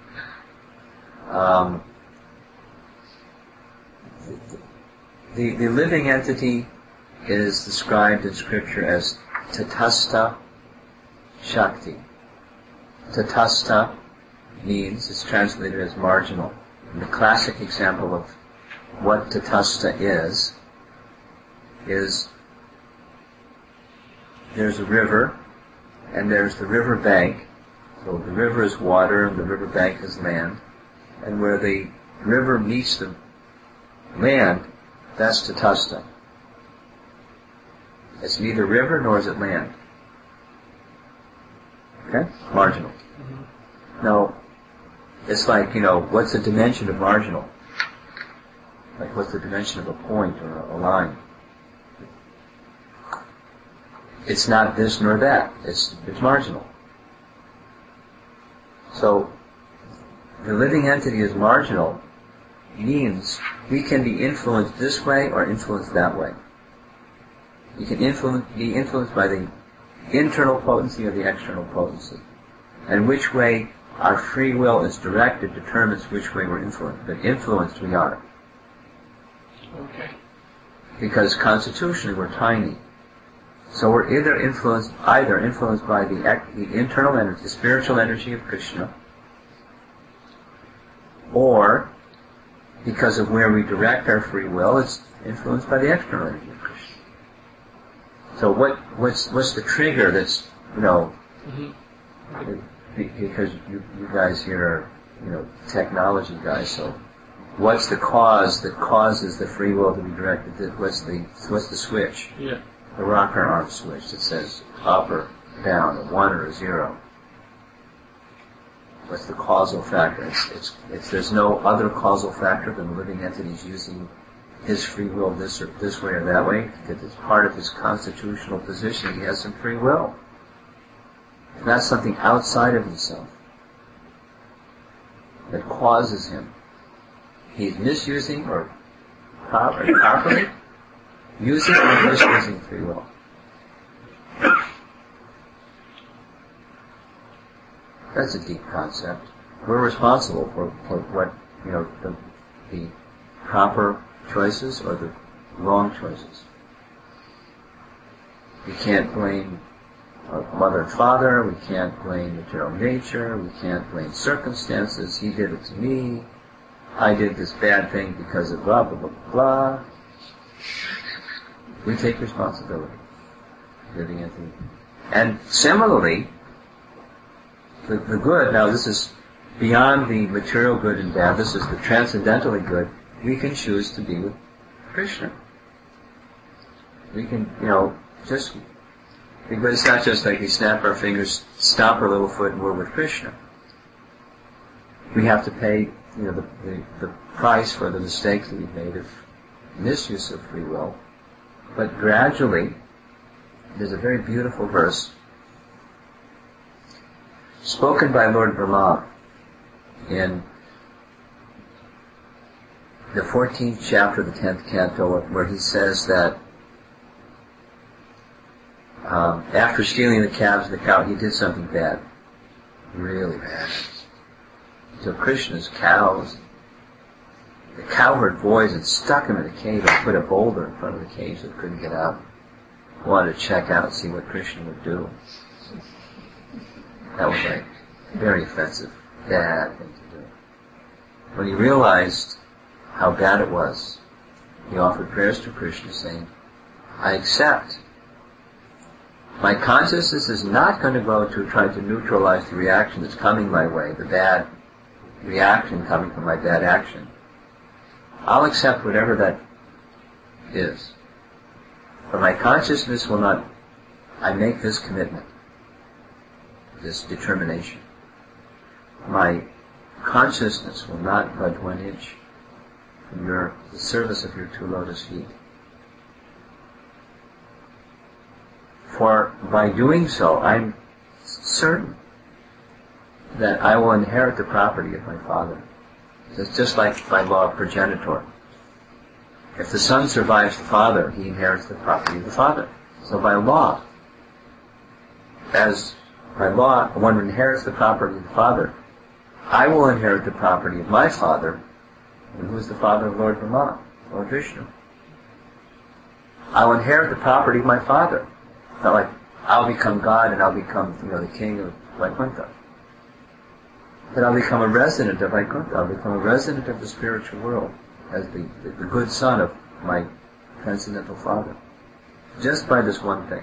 The living entity is described in Scripture as Tatastha Shakti. Tatastha means, it's translated as marginal. And the classic example of what Tatastha is there's a river, and there's the river bank. So the river is water, and the river bank is land. And where the river meets the land, that's Tatastha. It's neither river nor is it land. Okay? Marginal. Mm-hmm. Now, it's like, what's the dimension of marginal? Like, what's the dimension of a point or a line? It's not this nor that. It's marginal. So, the living entity is marginal means we can be influenced this way or influenced that way. You can be influenced by the internal potency or the external potency. And which way Our free will is directed, determines which way we're influenced, but influenced we are. Okay. Because constitutionally we're tiny. So we're either influenced by the internal energy, the spiritual energy of Krishna, or because of where we direct our free will, it's influenced by the external energy of Krishna. So what's the trigger that's, because you guys here are, technology guys, so what's the cause that causes the free will to be directed? What's the switch? Yeah. The rocker arm switch that says up or down, a 1 or a 0. What's the causal factor? There's no other causal factor than the living entities using his free will this way or that way, because it's part of his constitutional position. He has some free will. It's not something outside of himself that causes him. He's misusing or properly using or misusing free will. That's a deep concept. We're responsible for what, the proper choices or the wrong choices. We can't blame our mother and father, we can't blame material nature, we can't blame circumstances. He did it to me, I did this bad thing because of blah, blah, blah, blah. We take responsibility. Living into it. And similarly, the good, now this is beyond the material good and bad, this is the transcendentally good, we can choose to be with Krishna. We can, because it's not just like we snap our fingers, stomp our little foot, and we're with Krishna. We have to pay, the price for the mistakes that we've made of misuse of free will. But gradually, there's a very beautiful verse spoken by Lord Brahma in the 14th chapter of the 10th canto, where he says that after stealing the calves and the cow, he did something bad. Really bad. So Krishna's cows, the cowherd boys had stuck him in a cave and put a boulder in front of the cave so he couldn't get out. Wanted to check out and see what Krishna would do. That was like very offensive, bad thing to do. When he realized how bad it was, he offered prayers to Krishna saying, I accept. My consciousness is not going to go to try to neutralize the reaction that's coming my way, the bad reaction coming from my bad action. I'll accept whatever that is. But my consciousness will not, I make this commitment, this determination. My consciousness will not budge 1 inch from the service of your 2 lotus feet. For by doing so, I'm certain that I will inherit the property of my father. It's just like by law of progenitor. If the son survives the father, he inherits the property of the father. So by law, one inherits the property of the father. I will inherit the property of my father. And who is the father of Lord Brahma? Lord Vishnu. I will inherit the property of my father. It's not like I'll become God and I'll become, the king of Vaikuntha. But I'll become a resident of Vaikuntha. I'll become a resident of the spiritual world as the good son of my transcendental father. Just by this one thing.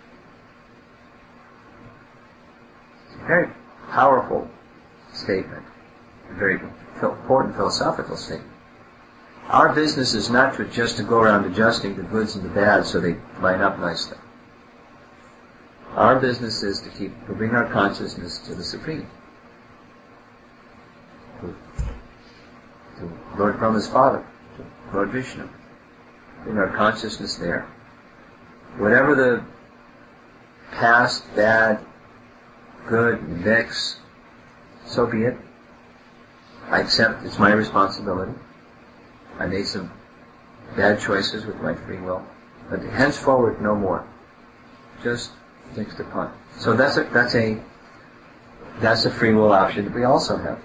It's a very powerful statement. A very important philosophical statement. Our business is not just to go around adjusting the goods and the bad so they line up nicely. Our business is to bring our consciousness to the Supreme. To Lord Brahma's father, to Lord Vishnu. Bring our consciousness there. Whatever the past, bad, good, mix, so be it. I accept it's my responsibility. I made some bad choices with my free will. But henceforward, no more. Just fixed upon. So that's a that's a free will option that we also have.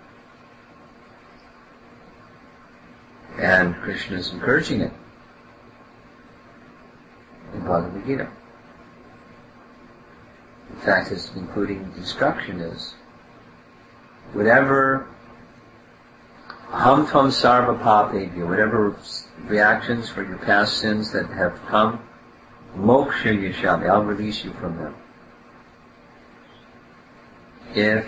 And Krishna is encouraging it in Bhagavad Gita. In fact, his concluding instruction is, whatever ham tvam sarva papebhyo, whatever reactions for your past sins that have come, moksha yashami, I'll release you from them. If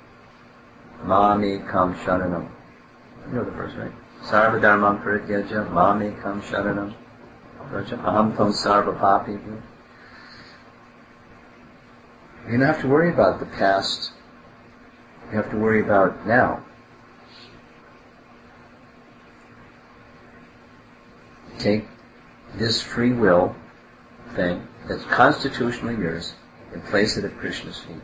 mamekam sharanam. You know the verse, right? Sarva dharmam parityaja, mamekam sharanam. Aham tvam sarva papebhyo. You don't have to worry about the past. You have to worry about now. Take this free will thing that's constitutionally yours and place it at Krishna's feet.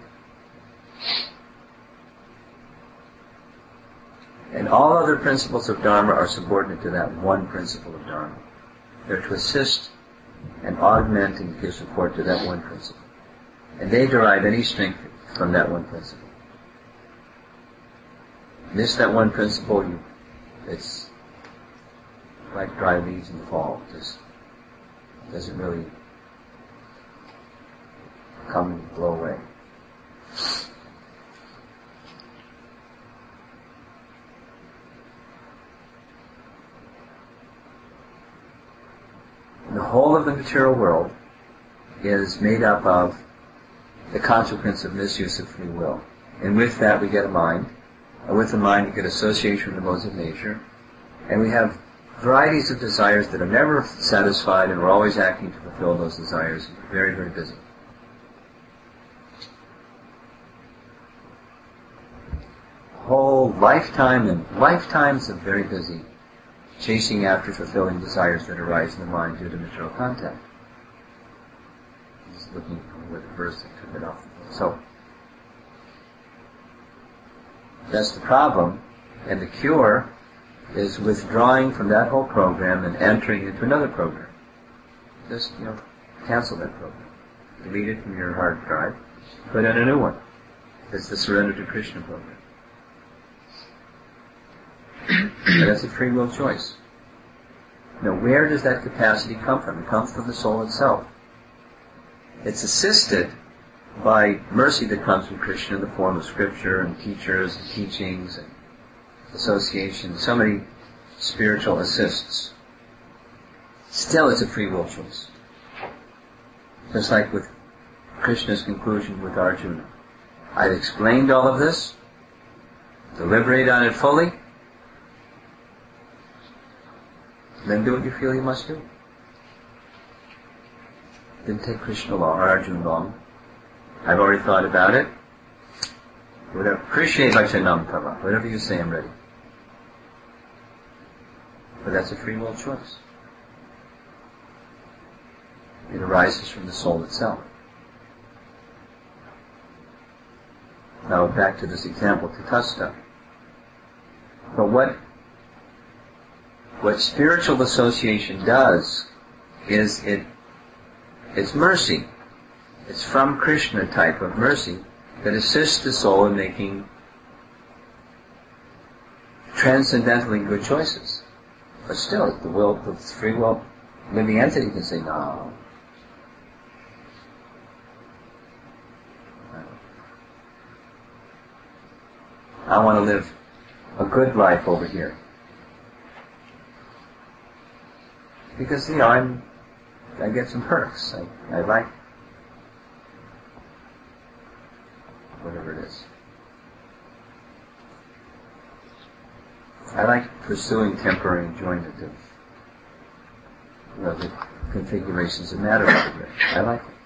And all other principles of Dharma are subordinate to that one principle of Dharma. They're to assist and augment and give support to that one principle. And they derive any strength from that one principle. Miss that one principle, it's like dry leaves in the fall. It just doesn't really come and blow away. The whole of the material world is made up of the consequence of misuse of free will. And with that we get a mind. And with the mind we get association with the modes of nature. And we have varieties of desires that are never satisfied, and we're always acting to fulfill those desires. We're very, very busy. Whole lifetime and lifetimes of very busy chasing after fulfilling desires that arise in the mind due to material contact. Just looking for the verse that took it off. So, that's the problem, and the cure is withdrawing from that whole program and entering into another program. Just, cancel that program. Delete it from your hard drive. Put in a new one. It's the Surrender to Krishna program. And that's a free will choice. Now, where does that capacity come from? It comes from the soul itself. It's assisted by mercy that comes from Krishna in the form of scripture and teachers and teachings and associations, so many spiritual assists. Still, it's a free will choice. Just like with Krishna's conclusion with Arjuna. I've explained all of this, deliberate on it fully, then do what you feel you must do. Didn't take Krishna long, or Arjuna long. I've already thought about it. Whatever. Appreciate vachanam tava. Whatever you say, I'm ready. But that's a free will choice. It arises from the soul itself. Now back to this example, tatastha. But what spiritual association does is it's mercy. It's from Krishna type of mercy that assists the soul in making transcendentally good choices. But still, the free will living entity can say, no. I want to live a good life over here. Because, I get some perks. I like whatever it is. I like pursuing temporary enjoyment of the configurations of matter over here. I like it.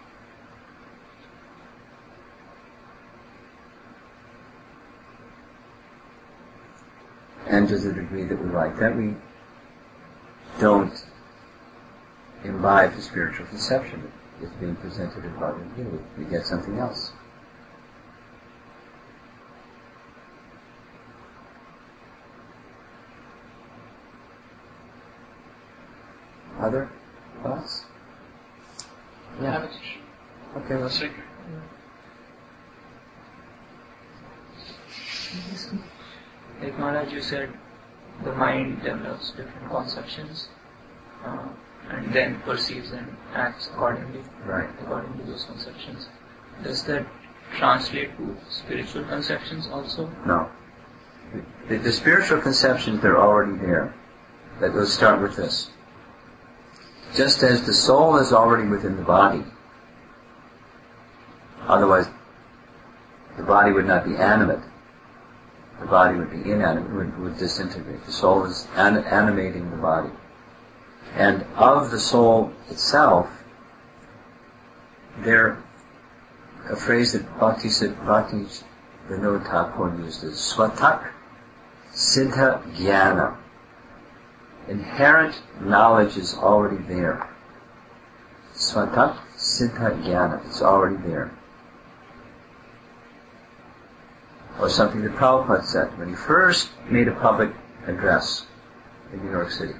And to the degree that we like that, we don't imbibe the spiritual conception that is being presented in Bhagavad Gita. We get something else. Other thoughts? Yeah. Okay, let's see. Like Maharaj, you said the mind develops different conceptions and then perceives and acts accordingly, Right. according to those conceptions. Does that translate to spiritual conceptions also? No. The spiritual conceptions, they're already there. Let's start with this. Just as the soul is already within the body, otherwise the body would not be animate. The body would be inanimate, would disintegrate. The soul is animating the body. And of the soul itself, there, a phrase that Bhakti Vinod Thakur used is Swatak Siddha Jnana. Inherent knowledge is already there. Swatak Siddha Jnana, it's already there. Or something that Prabhupada said when he first made a public address in New York City.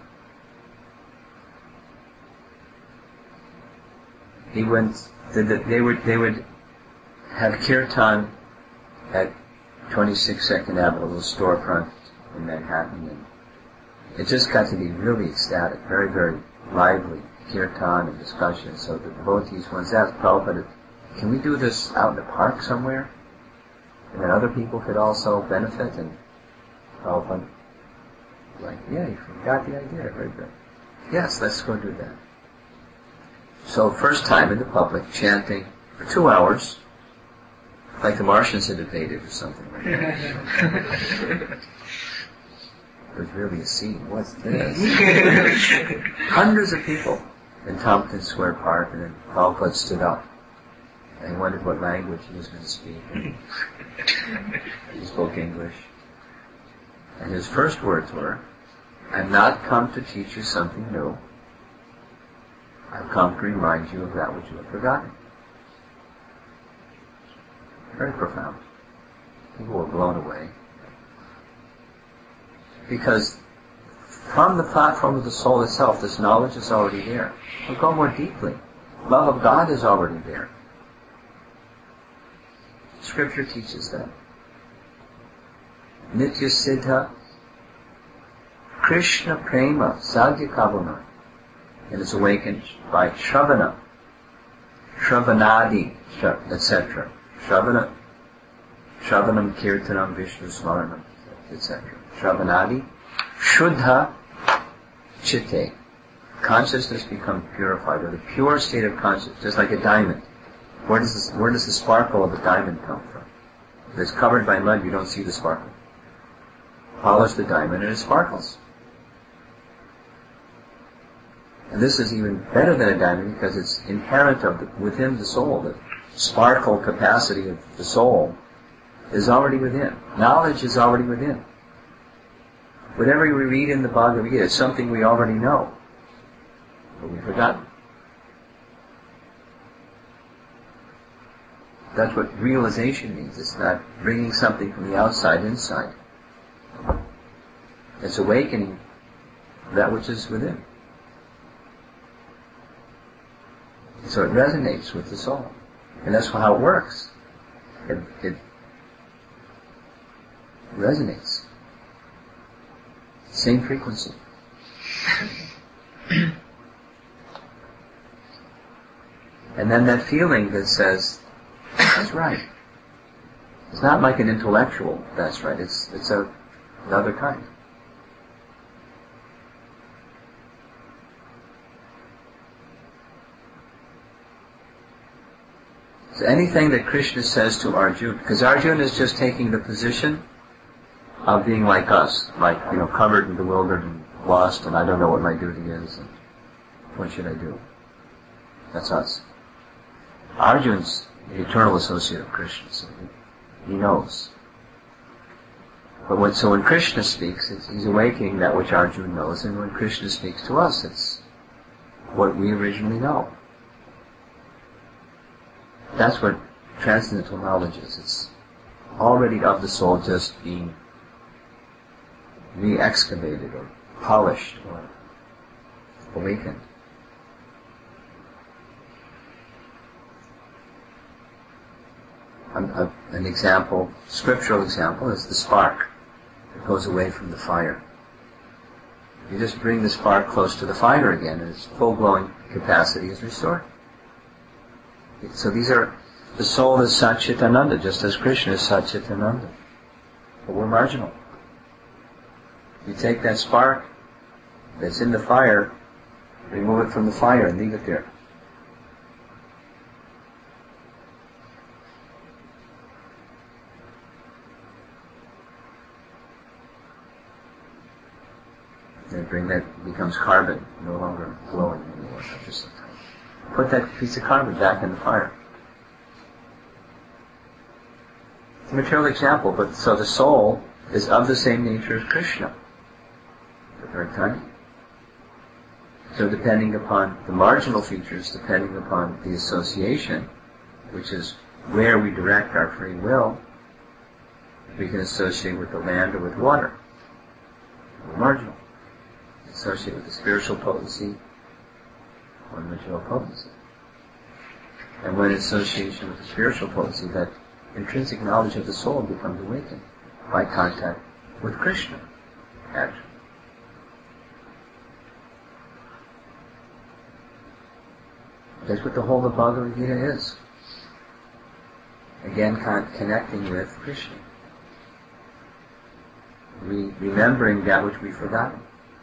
They would have kirtan at 26 Second Avenue, a little storefront in Manhattan, and it just got to be really ecstatic, very, very lively kirtan and discussion. So the devotees once asked Prabhupada, can we do this out in the park somewhere? And then other people could also benefit, and Prabhupada, like, yeah, you got the idea, very good. Yes, let's go do that. So first time in the public, chanting for 2 hours, like the Martians had invaded or something like that. It was really a scene. What's this? Hundreds of people in Tompkins Square Park, and then Prabhupada stood up. And he wondered what language he was going to speak. He spoke English. And his first words were, I've not come to teach you something new. I've come to remind you of that which you have forgotten. Very profound. People were blown away. Because from the platform of the soul itself, this knowledge is already there. We'll go more deeply. Love of God is already there. Scripture teaches that. Nitya Siddha Krishna Prema Sadhya Kavana, and is awakened by Shravana, Shravanadi, etc. Shravanam Kirtanam Vishnu Smaranam, etc. Shravanadi, Shuddha Chitte. Consciousness becomes purified, or the pure state of consciousness, just like a diamond. Where does the sparkle of a diamond come from? If it's covered by mud, you don't see the sparkle. Polish the diamond and it sparkles. And this is even better than a diamond because it's inherent within the soul. The sparkle capacity of the soul is already within. Knowledge is already within. Whatever we read in the Bhagavad Gita is something we already know, but we've forgotten. That's what realization means. It's not bringing something from the outside inside. It's awakening that which is within. So it resonates with the soul. And that's how it works. It resonates. Same frequency. And then that feeling that says, that's right. It's not like an intellectual, that's right. It's another kind. So anything that Krishna says to Arjuna, because Arjuna is just taking the position of being like us, like, covered and bewildered and lost, and I don't know what my duty is, and what should I do? That's us. Arjuna's the eternal associate of Krishna, so he knows. But when Krishna speaks, he's awakening that which Arjuna knows, and when Krishna speaks to us, it's what we originally know. That's what transcendental knowledge is. It's already of the soul, just being re-excavated or polished or awakened. An example, scriptural example, is the spark that goes away from the fire. You just bring the spark close to the fire again, and its full glowing capacity is restored. So the soul is Satchitananda, just as Krishna is Satchitananda. But we're marginal. You take that spark that's in the fire, remove it from the fire and leave it there. And bring that, becomes carbon, no longer glowing anymore after some time. Put that piece of carbon back in the fire. It's a material example, but so the soul is of the same nature as Krishna. The third time. So depending upon the marginal features, depending upon the association, which is where we direct our free will, we can associate with the land or with water. We're marginal. Associate with the spiritual potency or the material potency. And when association with the spiritual potency, that intrinsic knowledge of the soul becomes awakened by contact with Krishna, actually. That's what the whole of Bhagavad Gita is. Again, connecting with Krishna. Remembering that which we've forgotten.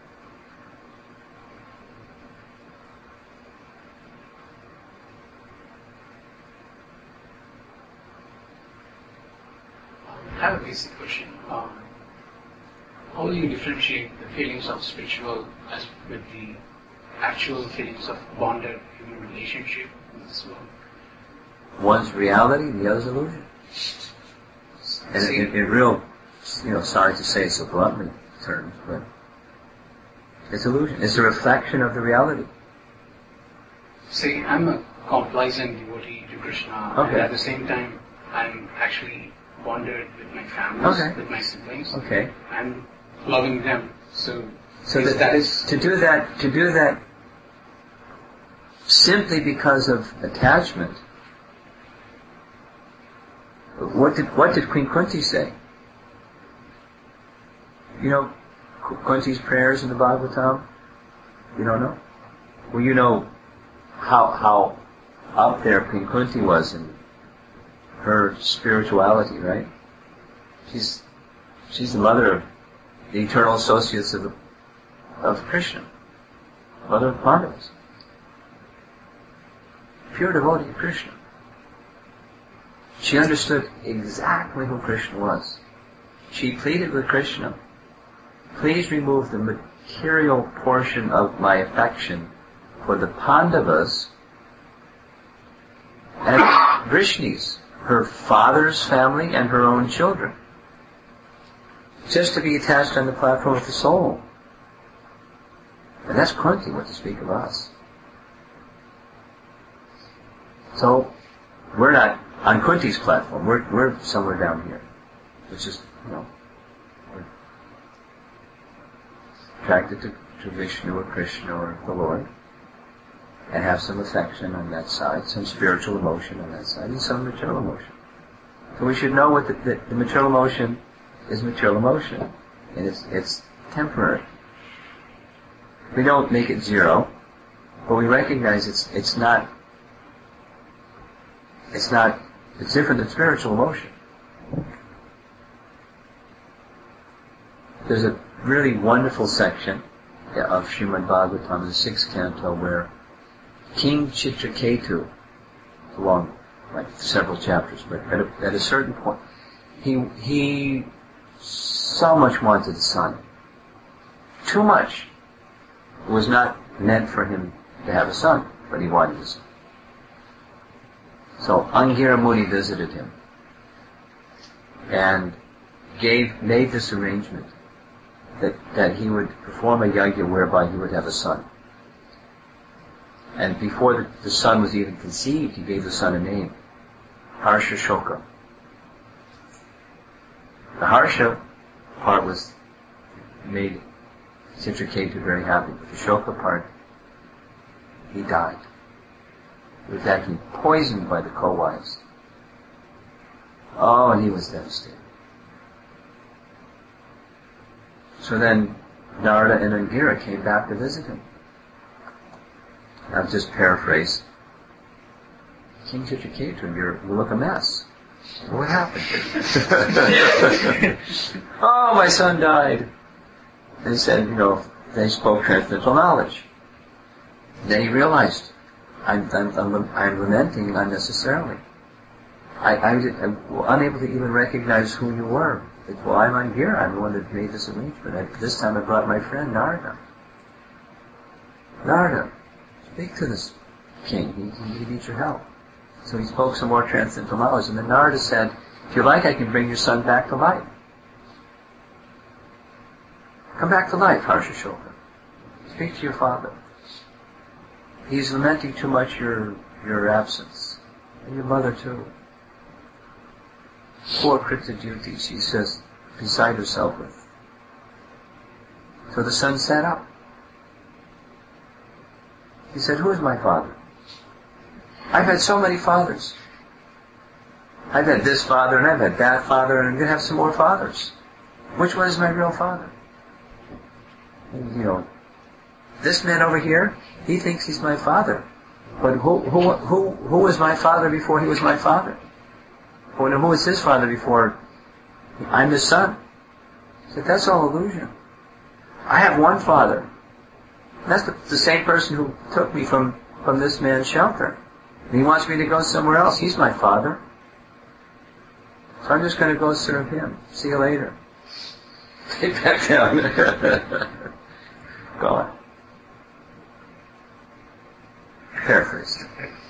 I have a basic question. How do you differentiate the feelings of spiritual as with the actual feelings of bonded human relationship in this world? One's reality, the other's illusion. And in real, sorry to say so bluntly terms, but it's illusion. It's a reflection of the reality. See, I'm a complacent devotee to Krishna, okay. And at the same time, I'm actually bonded with my family, with my siblings. Okay. I'm loving them. So that is to do that simply because of attachment. What did Queen Kunti say? You know Kunti's prayers in the Bhagavatam? You don't know? Well, you know how up there Queen Kunti was in her spirituality, right? She's the mother of the eternal associates of Krishna, mother of Pandavas, pure devotee of Krishna. She understood exactly who Krishna was. She pleaded with Krishna, please remove the material portion of my affection for the Pandavas and Vrishnis, her father's family and her own children, just to be attached on the platform of the soul. And that's Kunti, what to speak of us. So, we're not on Kunti's platform, we're somewhere down here. It's just, we're attracted to Vishnu or Krishna or the Lord, and have some affection on that side, some spiritual emotion on that side, and some material emotion. So we should know what the material emotion is material emotion, and it's temporary. We don't make it zero, but we recognize it's different than spiritual emotion. There's a really wonderful section of Srimad Bhagavatam, the 6th canto, where King Chitraketu, along like several chapters, but at a certain point, he so much wanted a son. Too much. It was not meant for him to have a son, but he wanted a son. So Angira Muni visited him and made this arrangement that he would perform a yajna whereby he would have a son. And before the son was even conceived, he gave the son a name, Harsha Shoka. The Harsha part made Chitraketu very happy, but the Shoka part, he died. He was actually poisoned by the co-wives. Oh, and he was devastated. So then Narada and Angira came back to visit him. I've just paraphrased. King Chitraketu, you look a mess. What happened? Oh, my son died. They said, they spoke transcendental knowledge. Then he realized, I'm lamenting unnecessarily. I'm unable to even recognize who you were. Well, I'm here. I'm the one that made this arrangement. This time I brought my friend Narada. Narada, speak to this king. He needs your help. So he spoke some more transcendental knowledge. And then Narada said, if you like, I can bring your son back to life. Come back to life, Harsha-shoka. Speak to your father. He's lamenting too much your absence. And your mother too. Poor Krita-dyuti, she says, beside herself with. So the son sat up. He said, who is my father? I've had so many fathers. I've had this father, and I've had that father, and I'm going to have some more fathers. Which one is my real father? And, this man over here, he thinks he's my father. But who was my father before he was my father? Who was his father before I'm his son? He said, that's all illusion. I have one father. And that's the same person who took me from this man's shelter. And he wants me to go somewhere else. He's my father. So I'm just going to go serve him. See you later. Take back down. Go on. Paraphrase.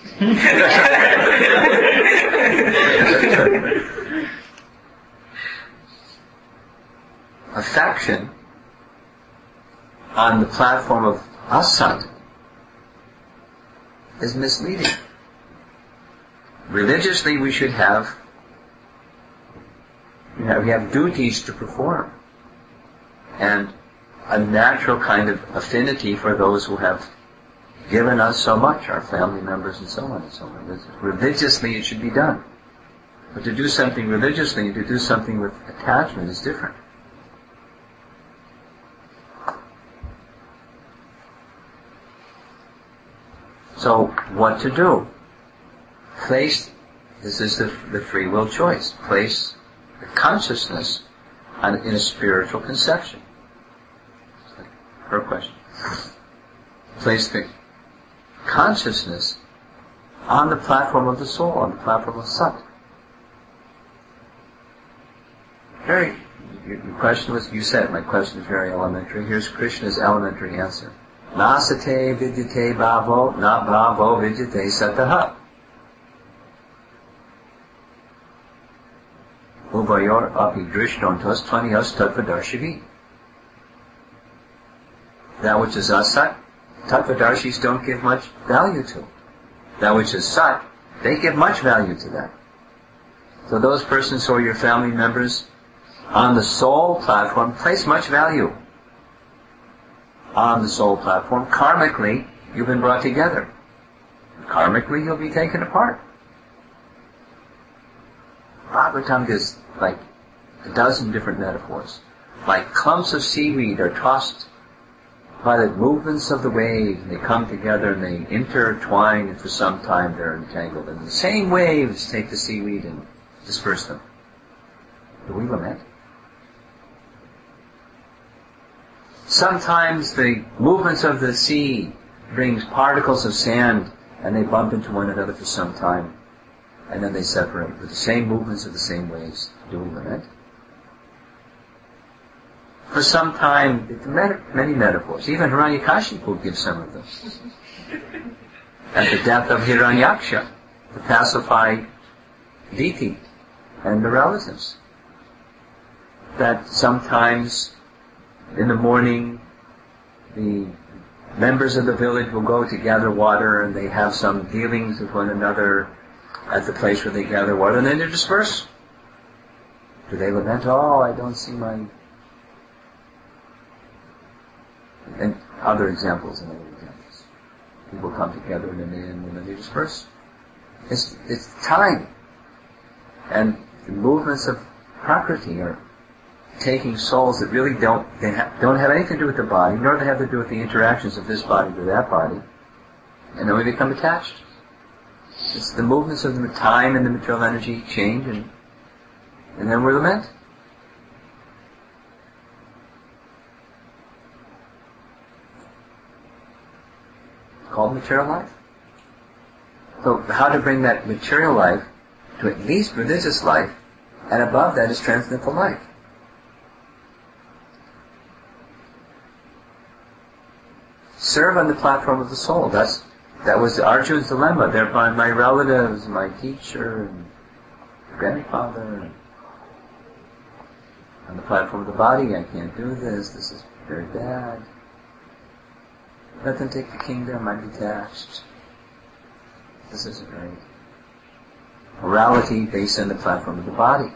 Affection on the platform of asat is misleading. Religiously, we should have we have duties to perform, and a natural kind of affinity for those who have given us so much, our family members and so on and so on. Religiously, it should be done. But to do something religiously and to do something with attachment is different. So, what to do? This is the free will choice. Place the consciousness in a spiritual conception. Her question. Place the consciousness on the platform of the soul, on the platform of Sat. Your question was, you said, my question is very elementary. Here's Krishna's elementary answer. Na sate vidyate bhavo, na bhavo vidyate sataha. Uvayor api drishnontos tvanyos tattvadarshini. That which is asat, tattvadarshis don't give much value to. That which is sat, they give much value to that. So those persons who are your family members on the soul platform place much value on the soul platform. Karmically, you've been brought together. Karmically, you'll be taken apart. Bhagavatam gives like a dozen different metaphors. Like clumps of seaweed are tossed by the movements of the waves, and they come together and they intertwine, and for some time they're entangled. And the same waves take the seaweed and disperse them. Do we lament? Sometimes the movements of the sea brings particles of sand, and they bump into one another for some time, and then they separate with the same movements of the same waves. Do we lament? For some time, many metaphors. Even Hiranyakashipu gives some of them. At the death of Hiranyaksha, to pacify Diti and the relatives. That sometimes in the morning, the members of the village will go to gather water, and they have some dealings with one another at the place where they gather water, and then they disperse. Do they lament, oh, I don't see my... And other examples and other examples. People come together in an inn and then they disperse. It's time. And the movements of Prakriti are taking souls that really don't have anything to do with the body, nor do they have to do with the interactions of this body to that body, and then we become attached. It's the movements of the time and the material energy change, and then we're lament. It's called material life. So how to bring that material life to at least religious life, and above that is transcendental life. Serve on the platform of the soul. That was Arjuna's dilemma. They're my relatives, my teacher, and grandfather. And on the platform of the body, I can't do this. This is very bad. Let them take the kingdom. I'm detached. This isn't right. Morality based on the platform of the body.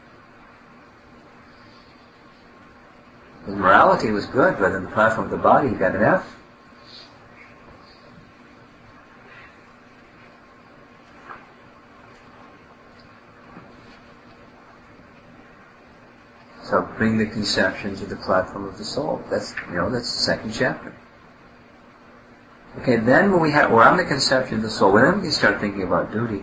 His morality was good, but on the platform of the body, he got an F. So bring the conception to the platform of the soul. That's the second chapter. Okay, then when we're on the conception of the soul, then we start thinking about duty.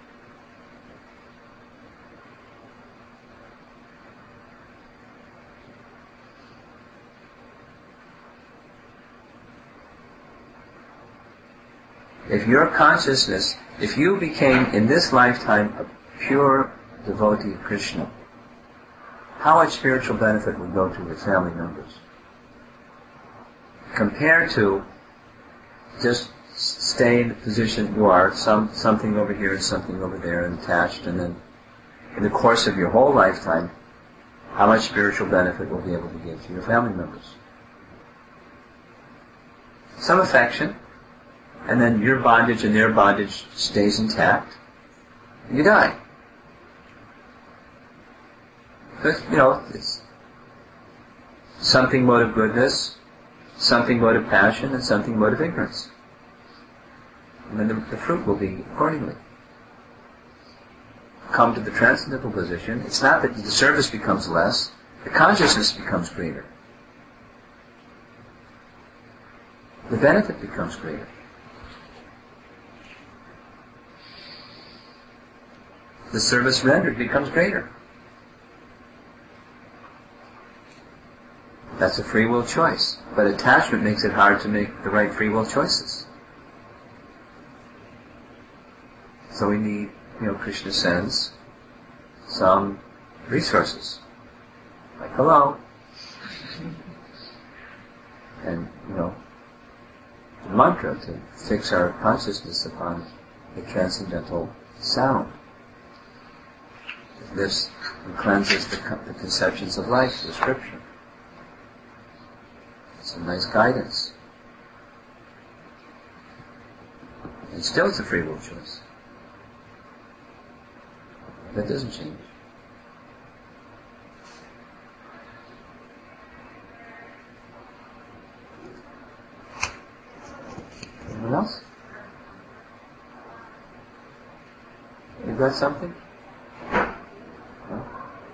If your consciousness, if you became in this lifetime a pure devotee of Krishna, how much spiritual benefit would go to your family members? Compared to just stay in the position you are, something over here and something over there and attached, and then in the course of your whole lifetime, how much spiritual benefit will be able to give to your family members? Some affection, and then your bondage and their bondage stays intact, and you die. Because, it's something mode of goodness, something mode of passion, and something mode of ignorance. And then the fruit will be accordingly. Come to the transcendental position. It's not that the service becomes less, the consciousness becomes greater. The benefit becomes greater. The service rendered becomes greater. That's a free will choice. But attachment makes it hard to make the right free will choices. So we need, Krishna sends some resources. Like hello. And, the mantra to fix our consciousness upon the transcendental sound. This cleanses the conceptions of life, the scripture. Some nice guidance. And still it's a free will choice. That doesn't change. Anyone else? You got something? No?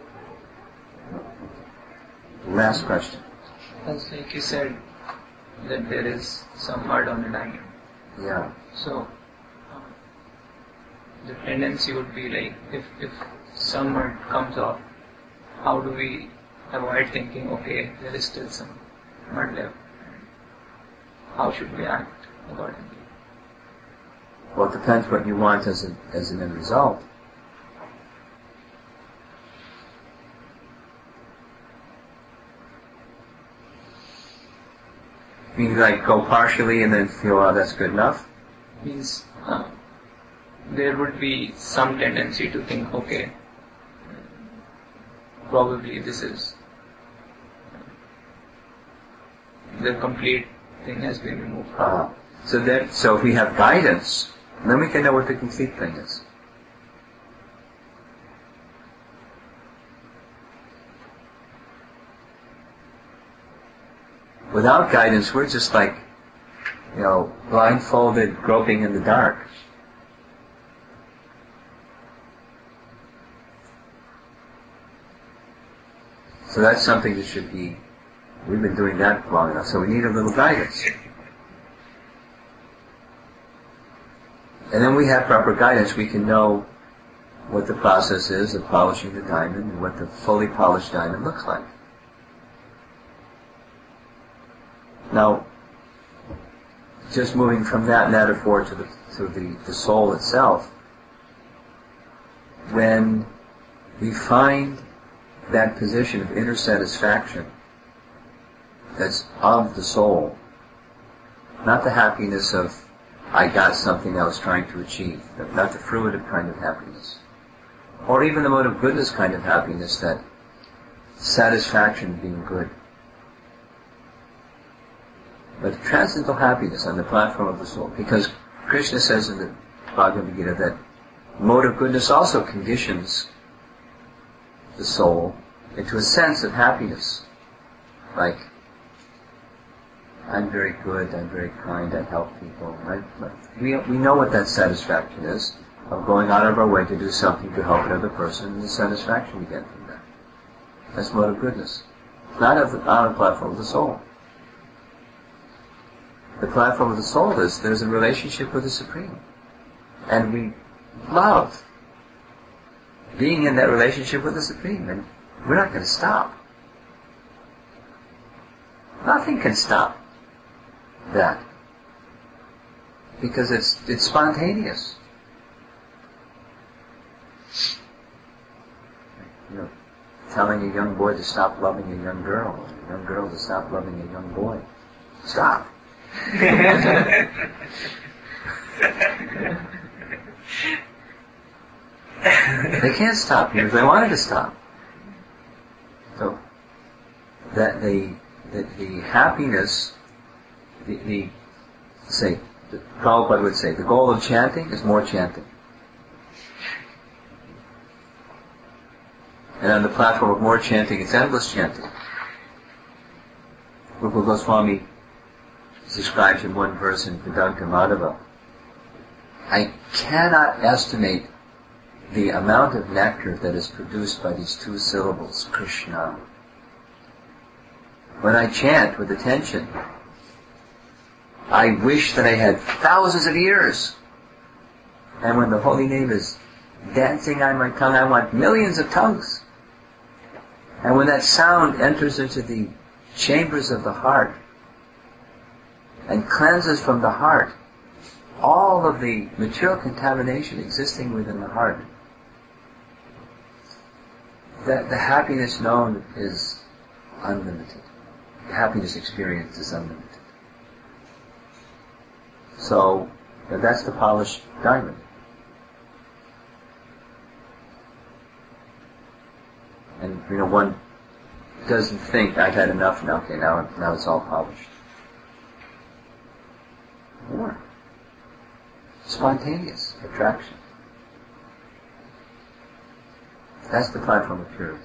Last question. That's like you said, that there is some mud on the line. Yeah. So, the tendency would be like, if some mud comes off, how do we avoid thinking, okay, there is still some mud left? How should we act accordingly? Well, it depends what you want as an end result. You like go partially and then feel, oh, that's good enough? Means there would be some tendency to think, okay, probably this is the complete thing has been removed. So if we have guidance, then we can know what the complete thing is. Without guidance, we're just like, blindfolded, groping in the dark. So that's something that should be, we've been doing that long enough, so we need a little guidance. And then we have proper guidance. We can know what the process is of polishing the diamond and what the fully polished diamond looks like. Now, just moving from that metaphor to the soul itself, when we find that position of inner satisfaction that's of the soul, not the happiness of I got something I was trying to achieve, not the fruitive kind of happiness, or even the mode of goodness kind of happiness, that satisfaction of being good, but transcendental happiness on the platform of the soul. Because Krishna says in the Bhagavad Gita that mode of goodness also conditions the soul into a sense of happiness. Like, I'm very good, I'm very kind, I help people. Right? We know what that satisfaction is, of going out of our way to do something to help another person, and the satisfaction we get from that. That's mode of goodness. It's not on the platform of the soul. The platform of the soul is there's a relationship with the Supreme. And we love being in that relationship with the Supreme, and we're not going to stop. Nothing can stop that. Because it's spontaneous. You know, telling a young boy to stop loving a young girl, or a young girl to stop loving a young boy. Stop. They can't stop even if they wanted to stop. So that the happiness, Prabhupada would say, the goal of chanting is more chanting. And on the platform of more chanting, it's endless chanting. Rupa Goswami describes in one verse in Vedanta Madhava, I cannot estimate the amount of nectar that is produced by these two syllables, Krishna. When I chant with attention, I wish that I had thousands of ears. And when the holy name is dancing on my tongue, I want millions of tongues. And when that sound enters into the chambers of the heart and cleanses from the heart all of the material contamination existing within the heart, that the happiness known is unlimited. The happiness experienced is unlimited. So, that's the polished diamond. And, one doesn't think, I've had enough now, okay, now it's all polished. More. Spontaneous attraction. That's the platform of purity.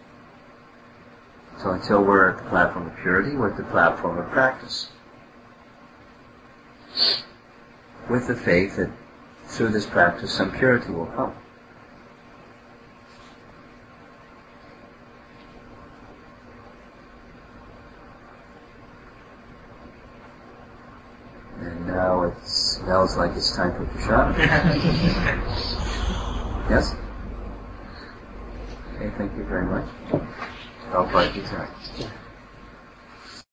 So until we're at the platform of purity, we're at the platform of practice. With the faith that through this practice some purity will come. And now it smells like it's time for prasad. Yes? Okay, thank you very much. Prabhupada,